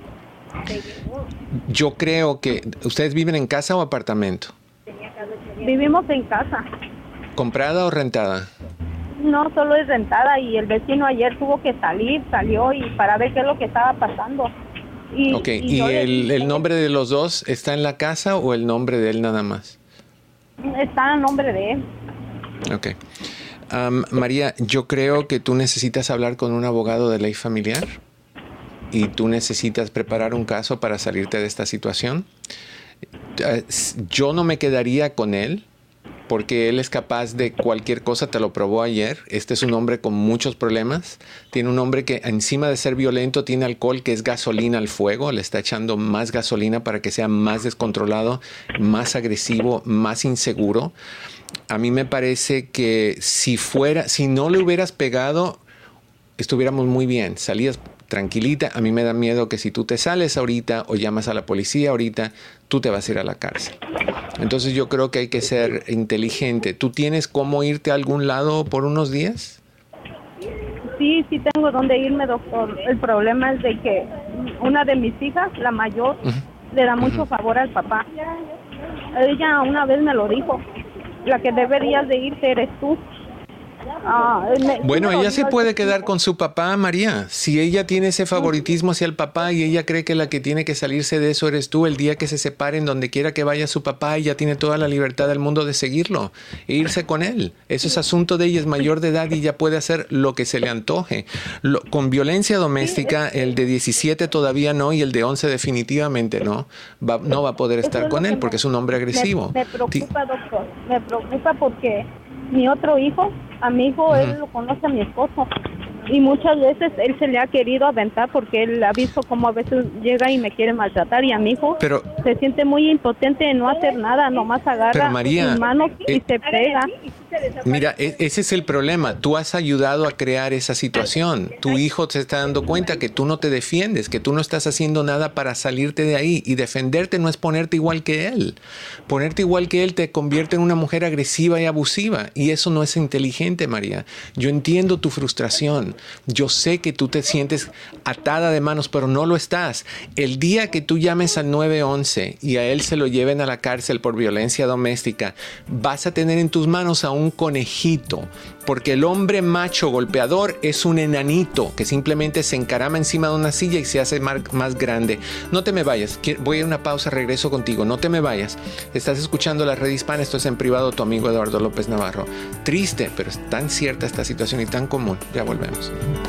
Yo creo que... ¿Ustedes viven en casa o apartamento? Vivimos en casa. ¿Comprada o rentada? No, solo es rentada y el vecino ayer tuvo que salió y para ver qué es lo que estaba pasando. ¿Y el nombre de los dos está en la casa o el nombre de él nada más? Está el nombre de él. Ok. María, yo creo que tú necesitas hablar con un abogado de ley familiar y tú necesitas preparar un caso para salirte de esta situación. Yo no me quedaría con él, porque él es capaz de cualquier cosa, te lo probó ayer. Este es un hombre con muchos problemas. Tiene un hombre que encima de ser violento tiene alcohol, que es gasolina al fuego. Le está echando más gasolina para que sea más descontrolado, más agresivo, más inseguro. A mí me parece que si no le hubieras pegado, estuviéramos muy bien. Salías tranquilita. A mí me da miedo que si tú te sales ahorita o llamas a la policía ahorita, tú te vas a ir a la cárcel. Entonces yo creo que hay que ser inteligente. ¿Tú tienes cómo irte a algún lado por unos días? Sí tengo dónde irme, doctor. El problema es de que una de mis hijas, la mayor, le da mucho favor al papá. Ella una vez me lo dijo. La que deberías de irte eres tú. Bueno, ella se puede quedar con su papá, María. Si ella tiene ese favoritismo hacia el papá y ella cree que la que tiene que salirse de eso eres tú, el día que se separen, donde quiera que vaya su papá, ella tiene toda la libertad del mundo de seguirlo e irse con él. Eso es asunto de ella, es mayor de edad y ella puede hacer lo que se le antoje. Con violencia doméstica, el de 17 todavía no y el de 11 definitivamente no va a poder estar con él porque es un hombre agresivo. Me preocupa, doctor. Me preocupa porque mi otro hijo, a mi hijo, él lo conoce a mi esposo y muchas veces él se le ha querido aventar porque él ha visto cómo a veces llega y me quiere maltratar y a mi hijo se siente muy impotente de no hacer nada, nomás agarra sus manos y se pega. Mira, ese es el problema. Tú has ayudado a crear esa situación. Tu hijo se está dando cuenta que tú no te defiendes, que tú no estás haciendo nada para salirte de ahí. Y defenderte no es ponerte igual que él. Ponerte igual que él te convierte en una mujer agresiva y abusiva. Y eso no es inteligente, María. Yo entiendo tu frustración. Yo sé que tú te sientes atada de manos, pero no lo estás. El día que tú llames al 911 y a él se lo lleven a la cárcel por violencia doméstica, vas a tener en tus manos a un conejito, porque el hombre macho golpeador es un enanito que simplemente se encarama encima de una silla y se hace más grande. No te me vayas, voy a ir a una pausa, regreso contigo, no te me vayas. Estás escuchando La Red Hispana, esto es En Privado, tu amigo Eduardo López Navarro. Triste, pero es tan cierta esta situación y tan común. Ya volvemos.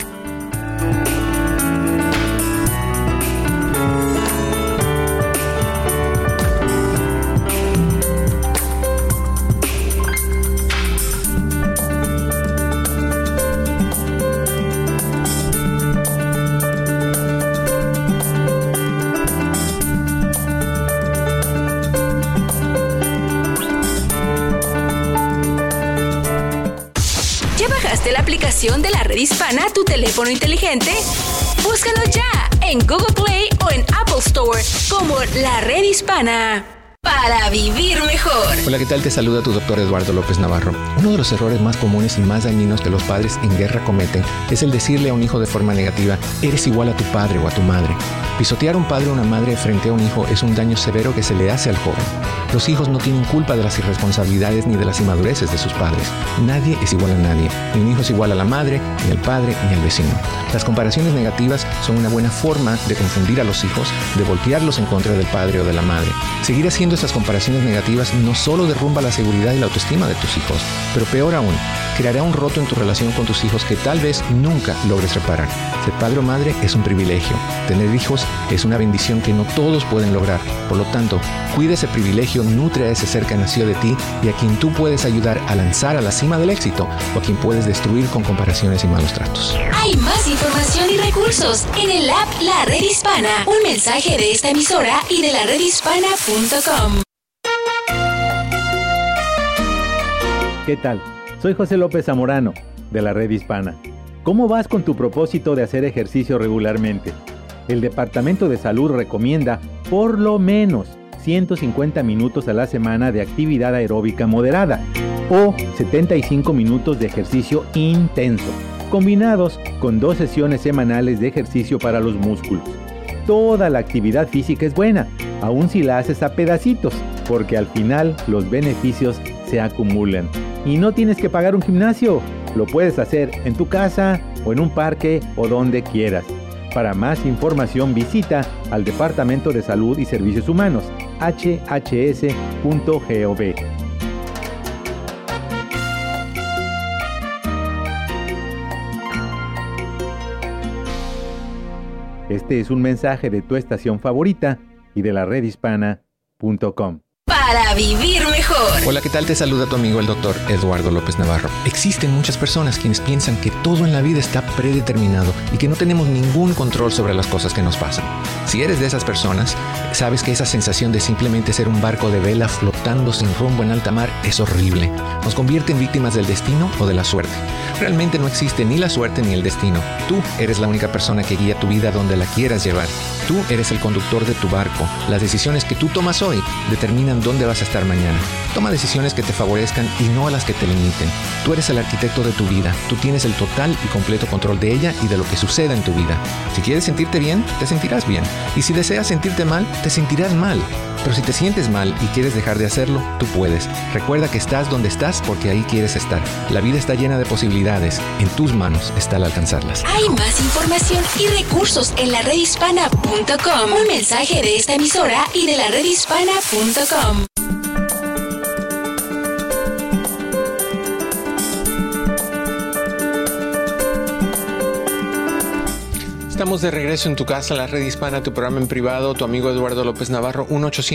La aplicación de La Red Hispana a tu teléfono inteligente. Búscanos ya en Google Play o en Apple Store como La Red Hispana. Para vivir mejor. Hola, ¿qué tal? Te saluda tu doctor Eduardo López Navarro. Uno de los errores más comunes y más dañinos que los padres en guerra cometen es el decirle a un hijo de forma negativa, eres igual a tu padre o a tu madre. Pisotear a un padre o una madre frente a un hijo es un daño severo que se le hace al joven. Los hijos no tienen culpa de las irresponsabilidades ni de las inmadureces de sus padres. Nadie es igual a nadie. Ni un hijo es igual a la madre, ni al padre, ni al vecino. Las comparaciones negativas son una buena forma de confundir a los hijos, de voltearlos en contra del padre o de la madre. Seguir haciendo estas comparaciones negativas no solo derrumba la seguridad y la autoestima de tus hijos, pero peor aún, creará un roto en tu relación con tus hijos que tal vez nunca logres reparar. Ser padre o madre es un privilegio. Tener hijos es una bendición que no todos pueden lograr. Por lo tanto, cuida ese privilegio, nutre a ese ser que nació de ti y a quien tú puedes ayudar a lanzar a la cima del éxito o a quien puedes destruir con comparaciones y malos tratos. Hay más información y recursos en el app La Red Hispana. Un mensaje de esta emisora y de laredhispana.com. ¿Qué tal? Soy José López Zamorano, de La Red Hispana. ¿Cómo vas con tu propósito de hacer ejercicio regularmente? El Departamento de Salud recomienda por lo menos 150 minutos a la semana de actividad aeróbica moderada o 75 minutos de ejercicio intenso, combinados con 2 sesiones semanales de ejercicio para los músculos. Toda la actividad física es buena, aun si la haces a pedacitos, porque al final los beneficios se acumulan. Y no tienes que pagar un gimnasio, lo puedes hacer en tu casa o en un parque o donde quieras. Para más información visita al Departamento de Salud y Servicios Humanos, hhs.gov. Este es un mensaje de tu estación favorita y de la redhispana.com. Para vivir mejor. Hola, ¿qué tal? Te saluda tu amigo el doctor Eduardo López Navarro. Existen muchas personas quienes piensan que todo en la vida está predeterminado y que no tenemos ningún control sobre las cosas que nos pasan. Si eres de esas personas, sabes que esa sensación de simplemente ser un barco de vela flotando sin rumbo en alta mar es horrible. Nos convierte en víctimas del destino o de la suerte. Realmente no existe ni la suerte ni el destino. Tú eres la única persona que guía tu vida donde la quieras llevar. Tú eres el conductor de tu barco. Las decisiones que tú tomas hoy determinan dónde vas a estar mañana. Toma decisiones que te favorezcan y no a las que te limiten. Tú eres el arquitecto de tu vida. Tú tienes el total y completo control de ella y de lo que suceda en tu vida. Si quieres sentirte bien, te sentirás bien. Y si deseas sentirte mal, te sentirás mal. Pero si te sientes mal y quieres dejar de hacerlo, tú puedes. Recuerda que estás donde estás porque ahí quieres estar. La vida está llena de posibilidades. En tus manos está el alcanzarlas. Hay más información y recursos en laredhispana.com. Un mensaje de esta emisora y de laredhispana.com. Estamos de regreso en tu casa, la Red Hispana, tu programa en privado, tu amigo Eduardo López Navarro,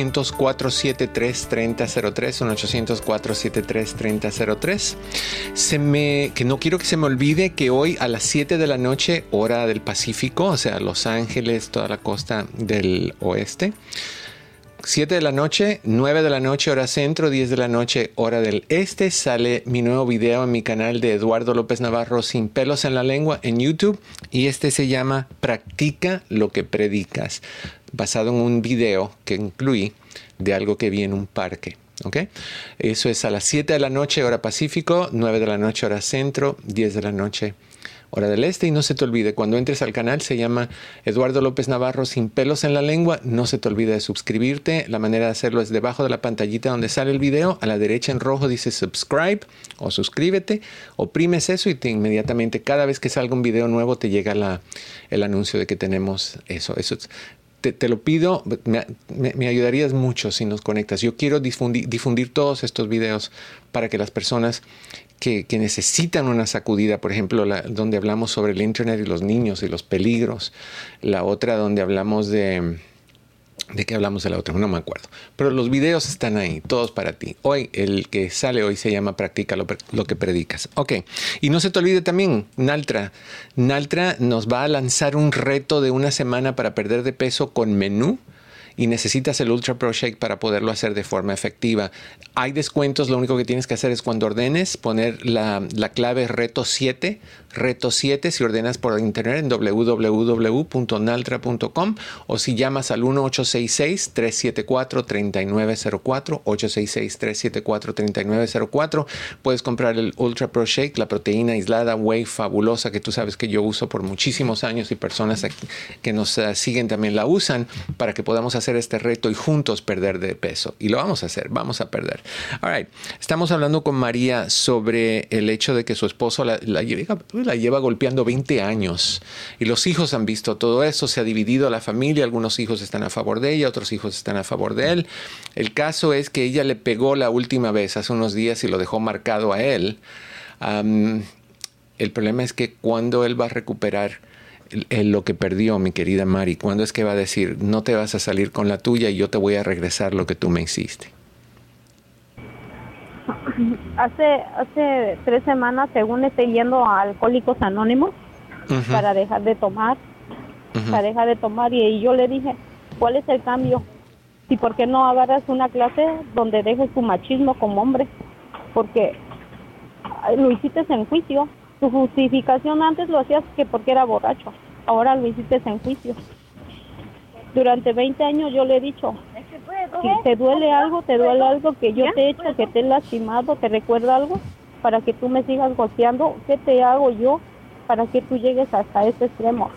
1-800-473-3003, 1-800-473-3003. Que no quiero que se me olvide que hoy a las 7 de la noche, hora del Pacífico, o sea, Los Ángeles, toda la costa del oeste, 7 de la noche, 9 de la noche hora centro, 10 de la noche hora del este, sale mi nuevo video en mi canal de Eduardo López Navarro Sin Pelos en la Lengua en YouTube, y este se llama Practica lo que predicas, basado en un video que incluí de algo que vi en un parque. ¿Okay? Eso es a las 7 de la noche hora Pacífico, 9 de la noche hora centro, 10 de la noche hora del este. Y no se te olvide, cuando entres al canal, se llama Eduardo López Navarro Sin Pelos en la Lengua. No se te olvide de suscribirte. La manera de hacerlo es debajo de la pantallita donde sale el video. A la derecha en rojo dice subscribe o suscríbete. Oprimes eso y inmediatamente cada vez que salga un video nuevo te llega el anuncio de que tenemos eso. Te lo pido, me ayudarías mucho si nos conectas. Yo quiero difundir todos estos videos para que las personas que necesitan una sacudida, por ejemplo, donde hablamos sobre el Internet y los niños y los peligros, la otra donde hablamos ¿de qué hablamos de la otra? No me acuerdo. Pero los videos están ahí, todos para ti. Hoy, el que sale hoy se llama Practica lo que predicas. Ok. Y no se te olvide también, Naltra. Naltra nos va a lanzar un reto de una semana para perder de peso con menú. Y necesitas el Ultra Pro Shake para poderlo hacer de forma efectiva. Hay descuentos, lo único que tienes que hacer es cuando ordenes, poner la clave reto 7, si ordenas por internet en www.naltra.com, o si llamas al 1-866-374-3904, 866-374-3904, puedes comprar el Ultra Pro Shake, la proteína aislada whey fabulosa que tú sabes que yo uso por muchísimos años y personas aquí que nos siguen también la usan, para que podamos hacer este reto y juntos perder de peso. Y lo vamos a hacer, vamos a perder. All right. Estamos hablando con María sobre el hecho de que su esposo la lleva golpeando 20 años. Y los hijos han visto todo eso, se ha dividido la familia, algunos hijos están a favor de ella, otros hijos están a favor de él. El caso es que ella le pegó la última vez hace unos días y lo dejó marcado a él. El problema es que cuando él va a recuperar lo que perdió, mi querida Mari, ¿cuándo es que va a decir, no te vas a salir con la tuya y yo te voy a regresar lo que tú me hiciste? Hace 3 semanas, según estoy yendo a Alcohólicos Anónimos, para dejar de tomar, y yo le dije, ¿cuál es el cambio? ¿Y por qué no agarras una clase donde dejes tu machismo como hombre? Porque lo hiciste en juicio. Tu justificación antes lo hacías que porque era borracho, ahora lo hiciste en juicio. Durante 20 años yo le he dicho, si te duele algo que yo te he hecho, que te he lastimado, te recuerda algo, para que tú me sigas golpeando, ¿qué te hago yo para que tú llegues hasta ese extremo?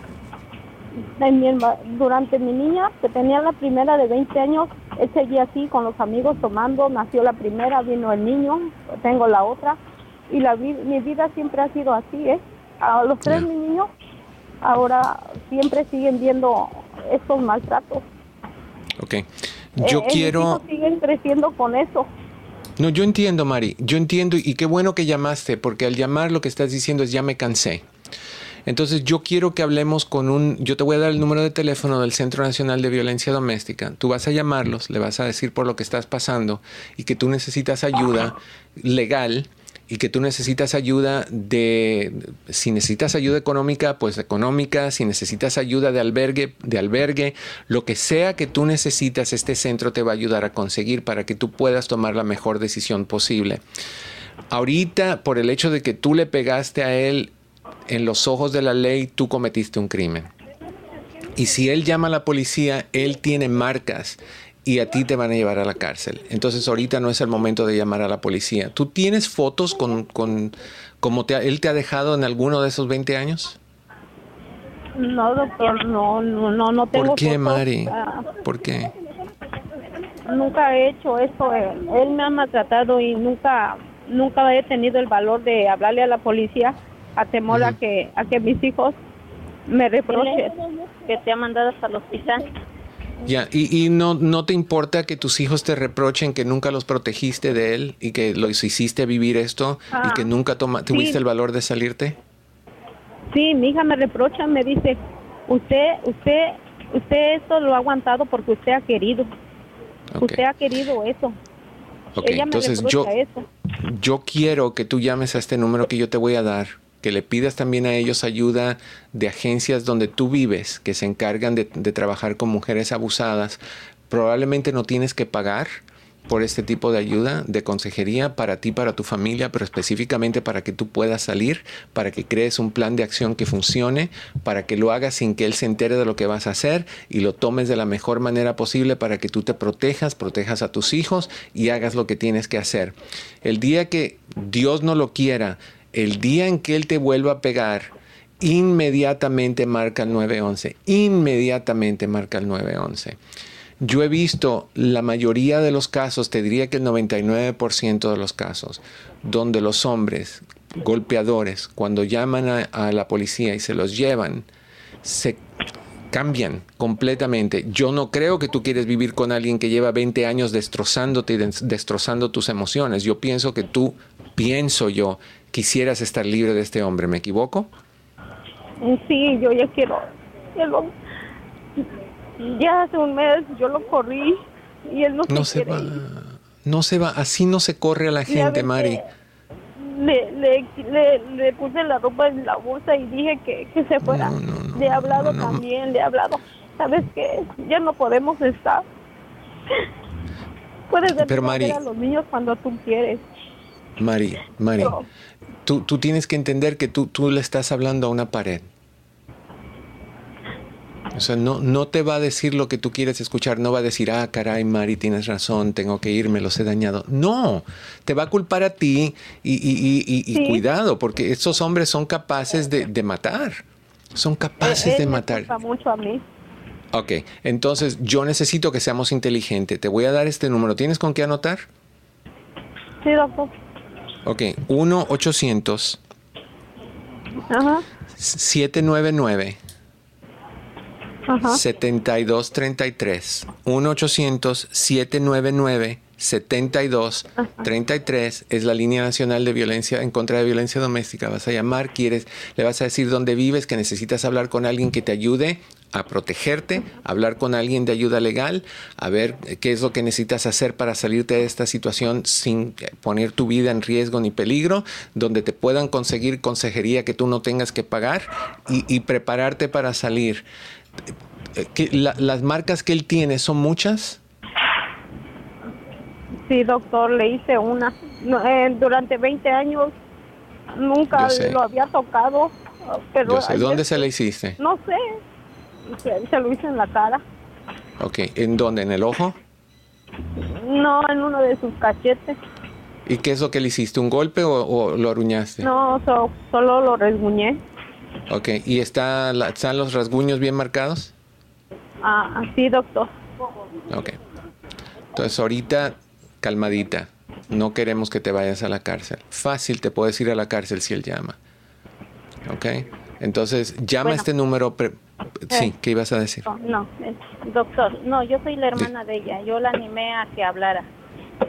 Durante mi niña, que tenía la primera de 20 años, él seguía así con los amigos tomando, nació la primera, vino el niño, tengo la otra. Y mi vida siempre ha sido así, A los 3 mis niños ahora siempre siguen viendo estos maltratos. Ok. Yo quiero... Mis hijos siguen creciendo con eso. No, yo entiendo, Mari. Yo entiendo y qué bueno que llamaste, porque al llamar lo que estás diciendo es ya me cansé. Entonces yo quiero que hablemos yo te voy a dar el número de teléfono del Centro Nacional de Violencia Doméstica. Tú vas a llamarlos, le vas a decir por lo que estás pasando y que tú necesitas ayuda legal y que tú necesitas ayuda si necesitas ayuda económica, pues económica, si necesitas ayuda de albergue, lo que sea que tú necesitas, este centro te va a ayudar a conseguir para que tú puedas tomar la mejor decisión posible. Ahorita, por el hecho de que tú le pegaste a él, en los ojos de la ley, tú cometiste un crimen. Y si él llama a la policía, él tiene marcas y a ti te van a llevar a la cárcel. Entonces ahorita no es el momento de llamar a la policía. ¿Tú tienes fotos con cómo él te ha dejado en alguno de esos 20 años? No, doctor, no tengo. ¿Por qué, fotos, Mari? ¿Por qué? Nunca he hecho esto. Él me ha maltratado y nunca he tenido el valor de hablarle a la policía a temor a que mis hijos me reprochen. Que te ha mandado hasta el hospital. Ya, y no te importa que tus hijos te reprochen que nunca los protegiste de él y que los hiciste vivir esto y que nunca tuviste el valor de salirte? Sí, mi hija me reprocha, me dice, usted esto lo ha aguantado porque usted ha querido. Okay. Usted ha querido eso. Okay, ella me entonces reprocha eso. Yo quiero que tú llames a este número que yo te voy a dar, que le pidas también a ellos ayuda de agencias donde tú vives, que se encargan de trabajar con mujeres abusadas. Probablemente no tienes que pagar por este tipo de ayuda, de consejería para ti, para tu familia, pero específicamente para que tú puedas salir, para que crees un plan de acción que funcione, para que lo hagas sin que él se entere de lo que vas a hacer y lo tomes de la mejor manera posible para que tú te protejas a tus hijos y hagas lo que tienes que hacer. El día que Dios no lo quiera, el día en que él te vuelva a pegar, inmediatamente marca el 911. Inmediatamente marca el 911. Yo he visto la mayoría de los casos, te diría que el 99% de los casos, donde los hombres golpeadores, cuando llaman a la policía y se los llevan, se cambian completamente. Yo no creo que tú quieres vivir con alguien que lleva 20 años destrozándote y destrozando tus emociones. Yo pienso que tú, quisieras estar libre de este hombre. ¿Me equivoco? Sí, yo ya quiero. Ya hace un mes yo lo corrí y él no se quiere ir. No se va. Así no se corre a la gente, Mari. Le puse la ropa en la bolsa y dije que se fuera. Le he hablado también, le he hablado. ¿Sabes qué? Ya no podemos estar. Puedes defender a los niños cuando tú quieres. Mari, tú tienes que entender que tú le estás hablando a una pared. O sea, no te va a decir lo que tú quieres escuchar, no va a decir, caray, Mari, tienes razón, tengo que irme, los he dañado. No, te va a culpar a ti y cuidado, porque estos hombres son capaces de matar. Son capaces de matar. Me culpa mucho a mí. Ok, entonces yo necesito que seamos inteligentes. Te voy a dar este número. ¿Tienes con qué anotar? Sí, doctor. Ok, 1-800 799 7233. 1-800-799-7233 es la línea nacional de violencia en contra de violencia doméstica. Vas a llamar, le vas a decir dónde vives, que necesitas hablar con alguien que te ayude a protegerte, hablar con alguien de ayuda legal, a ver qué es lo que necesitas hacer para salirte de esta situación sin poner tu vida en riesgo ni peligro, donde te puedan conseguir consejería que tú no tengas que pagar y prepararte para salir. ¿Las marcas que él tiene son muchas? Sí, doctor, le hice una. Durante 20 años nunca lo había tocado. Pero ¿Dónde se la hiciste? No sé. Se lo hice en la cara. Ok, ¿en dónde? ¿En el ojo? No, en uno de sus cachetes. ¿Y qué es lo que le hiciste? ¿Un golpe o lo aruñaste? No, solo lo rasguñé. Ok, ¿y están los rasguños bien marcados? Sí, doctor. Ok. Entonces ahorita, calmadita. No queremos que te vayas a la cárcel. Fácil te puedes ir a la cárcel si él llama. Ok. Entonces, llama a este número. Sí, ¿qué ibas a decir? No, doctor, yo soy la hermana de ella. Yo la animé a que hablara.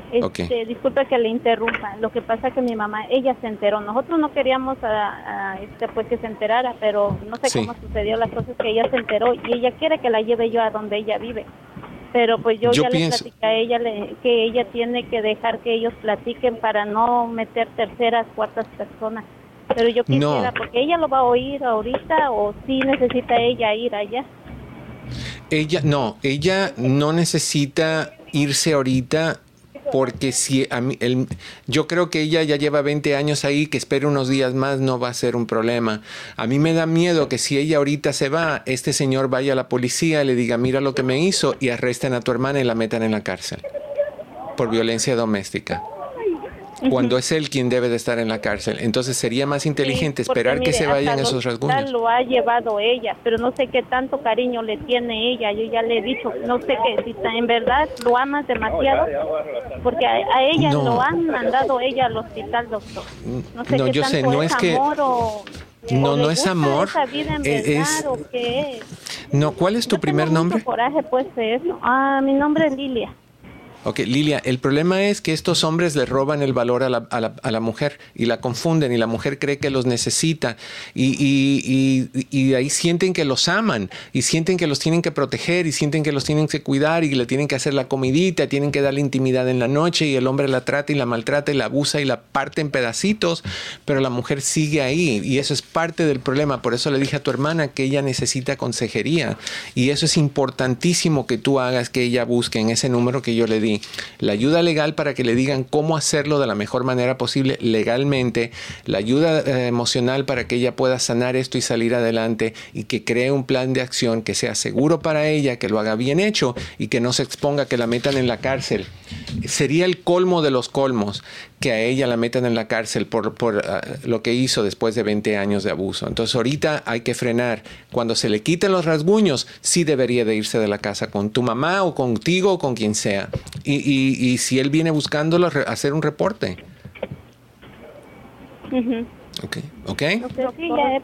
Okay. Disculpe que le interrumpa. Lo que pasa es que mi mamá, ella se enteró. Nosotros no queríamos pues que se enterara, pero no sé cómo sucedió las cosas, que ella se enteró y ella quiere que la lleve yo a donde ella vive. Pero pues yo ya le platiqué a ella que ella tiene que dejar que ellos platiquen para no meter terceras, cuartas personas. Pero yo quisiera, porque ella lo va a oír ahorita, o sí necesita ella ir allá. Ella no necesita irse ahorita, porque si yo creo que ella ya lleva 20 años ahí, que espere unos días más no va a ser un problema. A mí me da miedo que si ella ahorita se va, este señor vaya a la policía y le diga, mira lo que me hizo, y arresten a tu hermana y la metan en la cárcel por violencia doméstica, cuando es él quien debe de estar en la cárcel. Entonces sería más inteligente esperar que se vayan esos rasguños. Lo ha llevado ella, pero no sé qué tanto cariño le tiene ella. Yo ya le he dicho, no sé qué, si en verdad lo amas demasiado, porque a ella lo han mandado ella al hospital, doctor. No sé qué tanto no es amor o... No es amor. Esa vida en verdad, ¿o qué es? No, ¿cuál es tu primer nombre? Mucho coraje, pues, de eso. Mi nombre es Lilia. Ok, Lilia, el problema es que estos hombres le roban el valor a la mujer y la confunden, y la mujer cree que los necesita y ahí sienten que los aman y sienten que los tienen que proteger y sienten que los tienen que cuidar y que le tienen que hacer la comidita, tienen que darle intimidad en la noche, y el hombre la trata y la maltrata y la abusa y la parte en pedacitos, pero la mujer sigue ahí, y eso es parte del problema. Por eso le dije a tu hermana que ella necesita consejería, y eso es importantísimo que tú hagas, que ella busque en ese número que yo le di la ayuda legal para que le digan cómo hacerlo de la mejor manera posible legalmente, la ayuda emocional para que ella pueda sanar esto y salir adelante, y que cree un plan de acción que sea seguro para ella, que lo haga bien hecho y que no se exponga, que la metan en la cárcel. Sería el colmo de los colmos que a ella la metan en la cárcel por lo que hizo después de 20 años de abuso. Entonces ahorita hay que frenar. Cuando se le quiten los rasguños, sí debería de irse de la casa con tu mamá o contigo o con quien sea. Y si él viene buscándolo, hacer un reporte. ¿Ok? Sí, ya he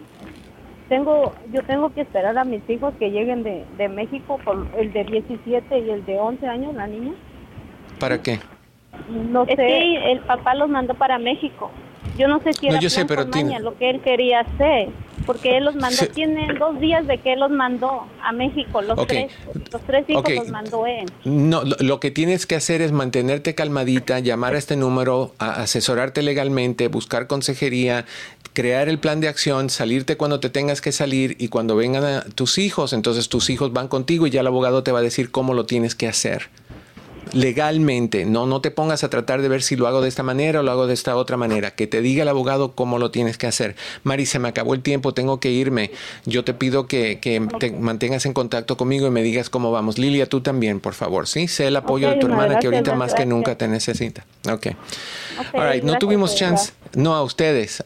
yo tengo que esperar a mis hijos que lleguen de México, por el de 17 y el de 11 años, la niña. ¿Para qué? No sé. Es que el papá los mandó para México. Yo no sé si era lo que él quería hacer, porque él los mandó, tienen 2 días de que él los mandó a México, los tres hijos los mandó él. No, lo que tienes que hacer es mantenerte calmadita, llamar a este número, asesorarte legalmente, buscar consejería, crear el plan de acción, salirte cuando te tengas que salir, y cuando vengan tus hijos, entonces tus hijos van contigo y ya el abogado te va a decir cómo lo tienes que hacer. Legalmente, no te pongas a tratar de ver si lo hago de esta manera o lo hago de esta otra manera. Que te diga el abogado cómo lo tienes que hacer. Mari, se me acabó el tiempo, tengo que irme. Yo te pido que te mantengas en contacto conmigo y me digas cómo vamos. Lilia, tú también, por favor, ¿sí? Sé el apoyo de tu hermana, que ahorita más que nunca te necesita. Ok. All right, no tuvimos chance. No, a ustedes.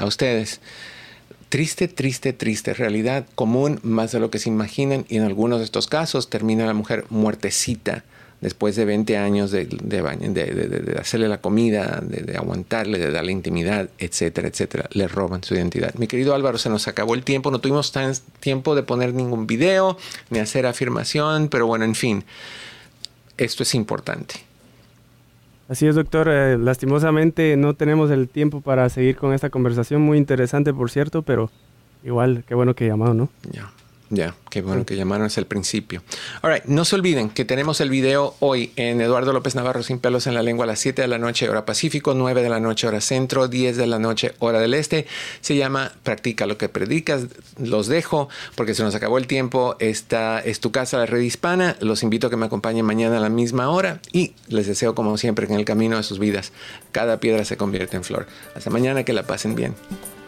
Triste, realidad común, más de lo que se imaginan, y en algunos de estos casos termina la mujer muertecita después de 20 años de hacerle la comida, de aguantarle, de darle intimidad, etcétera, etcétera. Le roban su identidad. Mi querido Álvaro, se nos acabó el tiempo, no tuvimos tiempo de poner ningún video, ni hacer afirmación, pero bueno, en fin, esto es importante. Así es, doctor. Lastimosamente no tenemos el tiempo para seguir con esta conversación, muy interesante, por cierto, pero igual, qué bueno que llamaron, ¿no? Ya, qué bueno que llamaron, es el principio. All right, no se olviden que tenemos el video hoy en Eduardo López Navarro, Sin Pelos en la Lengua, a las 7 de la noche, hora Pacífico, 9 de la noche, hora Centro, 10 de la noche, hora del Este. Se llama Practica lo que predicas. Los dejo porque se nos acabó el tiempo. Esta es tu casa, la Red Hispana. Los invito a que me acompañen mañana a la misma hora, y les deseo, como siempre, que en el camino de sus vidas cada piedra se convierta en flor. Hasta mañana, que la pasen bien.